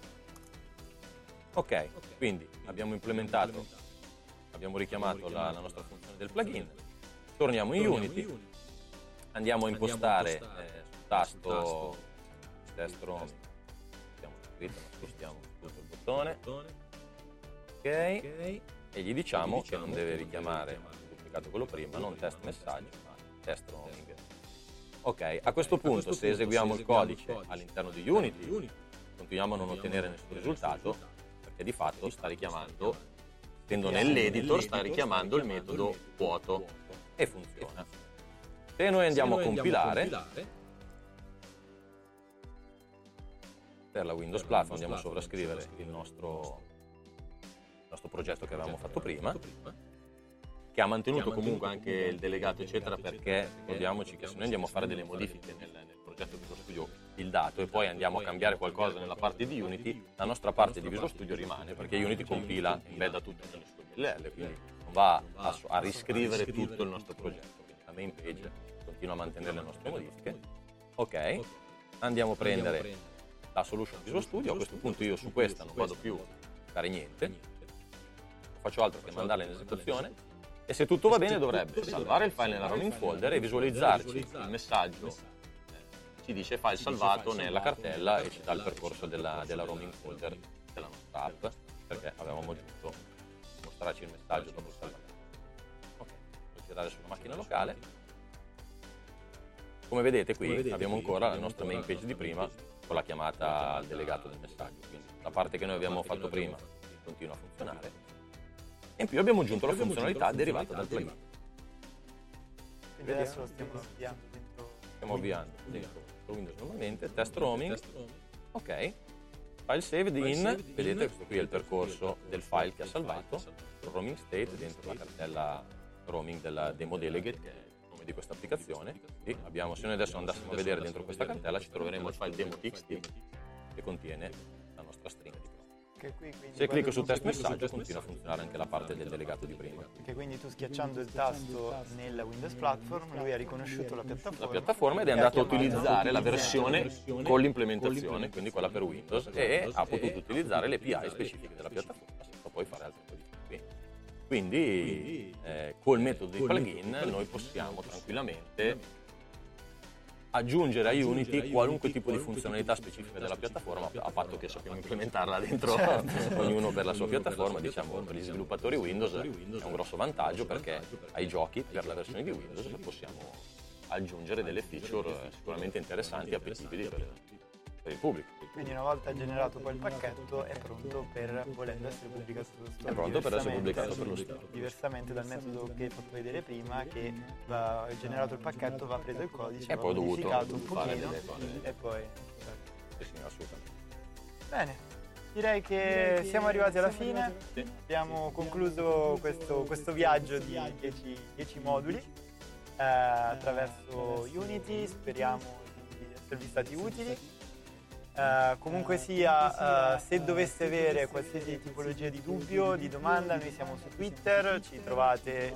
Ok, quindi abbiamo implementato, abbiamo richiamato la nostra funzione del plugin, torniamo in Unity, andiamo a impostare sul tasto test roaming, abbiamo scritto, ma spostiamo tutto il bottone, ok, e gli diciamo che non deve richiamare, duplicato quello prima, non test messaggio, ma test roaming. Ok, a questo punto se eseguiamo il codice all'interno di Unity, continuiamo a non ottenere nessun risultato, perché di fatto sta richiamando, essendo nell'editor, sta richiamando il metodo vuoto e funziona. Se noi andiamo a compilare per la Windows Platform, andiamo a sovrascrivere il nostro progetto che avevamo fatto prima, che ha mantenuto comunque anche il delegato eccetera, perché ricordiamoci che se noi andiamo a fare delle modifiche nel progetto Visual Studio il dato e poi andiamo a cambiare qualcosa nella parte di Unity, la nostra parte di Visual Studio rimane, perché Unity compila e embedda tutto nelle sue DLL, quindi non va a riscrivere tutto il nostro progetto, quindi la main page continua a mantenere le nostre modifiche. Ok, andiamo a prendere la solution Visual Studio, a questo punto io su questa non vado più a fare niente, non faccio altro che mandarla in esecuzione, e se tutto va bene dovrebbe salvare il file nella roaming folder e visualizzarci il messaggio, ci dice file salvato nella cartella e ci dà il percorso della roaming folder della nostra app, perché avevamo aggiunto mostrarci il messaggio dopo il salvataggio. Ok, devo girare sulla macchina locale. Come vedete qui abbiamo ancora la nostra main page di prima con la chiamata al delegato del messaggio, quindi la parte che noi abbiamo fatto prima continua a funzionare. E in più abbiamo aggiunto la funzionalità derivata dal plugin. Quindi adesso lo stiamo avviando dentro. Stiamo avviando dentro Windows normalmente, test roaming, ok, file saved in, vedete questo qui è il percorso del file che ha salvato, roaming state dentro la cartella roaming della demo delegate, che è il nome di questa applicazione. Quindi abbiamo, se noi adesso andassimo a vedere dentro questa cartella ci troveremo il file demo.txt che contiene la nostra stringa di prova. Se clicco su test messaggio continua a funzionare anche la parte del delegato di prima. Perché quindi tu schiacciando il tasto nella Windows Platform, lui ha riconosciuto la piattaforma ed è andato a utilizzare la versione con l'implementazione, quindi quella per Windows, e ha potuto utilizzare le API specifiche della piattaforma senza poi fare altre modifiche. Quindi col metodo di plugin noi possiamo tranquillamente aggiungere a Unity qualunque tipo di funzionalità specifica della piattaforma, a patto che sappiamo implementarla dentro, ognuno per la sua piattaforma. Diciamo, per gli sviluppatori Windows è un grosso vantaggio, perché ai giochi per la versione di Windows possiamo aggiungere delle feature sicuramente interessanti e appetibili per il pubblico. Quindi una volta generato poi il pacchetto è pronto per, volendo essere pubblicato sullo store. È pronto per essere pubblicato per lo store. Diversamente dal metodo che hai fatto vedere prima, che va generato il pacchetto, va preso il codice, e va poi ho dovuto modificato un fare pochino delle e poi... Sì, assolutamente. Bene, direi che siamo arrivati alla fine. Abbiamo concluso questo viaggio di 10 moduli attraverso Unity. Speriamo di esservi stati utili. Comunque sia, se doveste avere qualsiasi tipologia di dubbio, di domanda, noi siamo su Twitter, ci trovate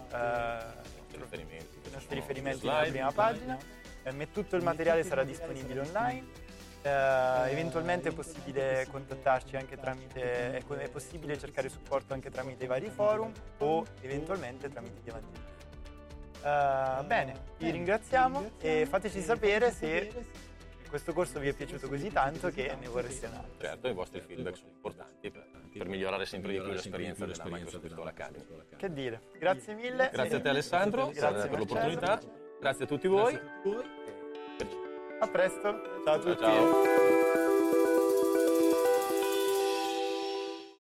i nostri riferimenti nella prima pagina. Tutto il materiale sarà disponibile online. Eventualmente è possibile contattarci anche tramite, è possibile cercare supporto anche tramite i vari forum o eventualmente tramite gli avanti. Bene, vi ringraziamo e fateci sapere se questo corso vi è piaciuto così tanto che ne vorreste un altro. Certo, i vostri feedback sono importanti per migliorare sempre di più l'esperienza della Microsoft Visual Academy. Che dire, grazie mille. Grazie a te Alessandro, grazie per l'opportunità, grazie a tutti voi. A presto, ciao a tutti. Ciao.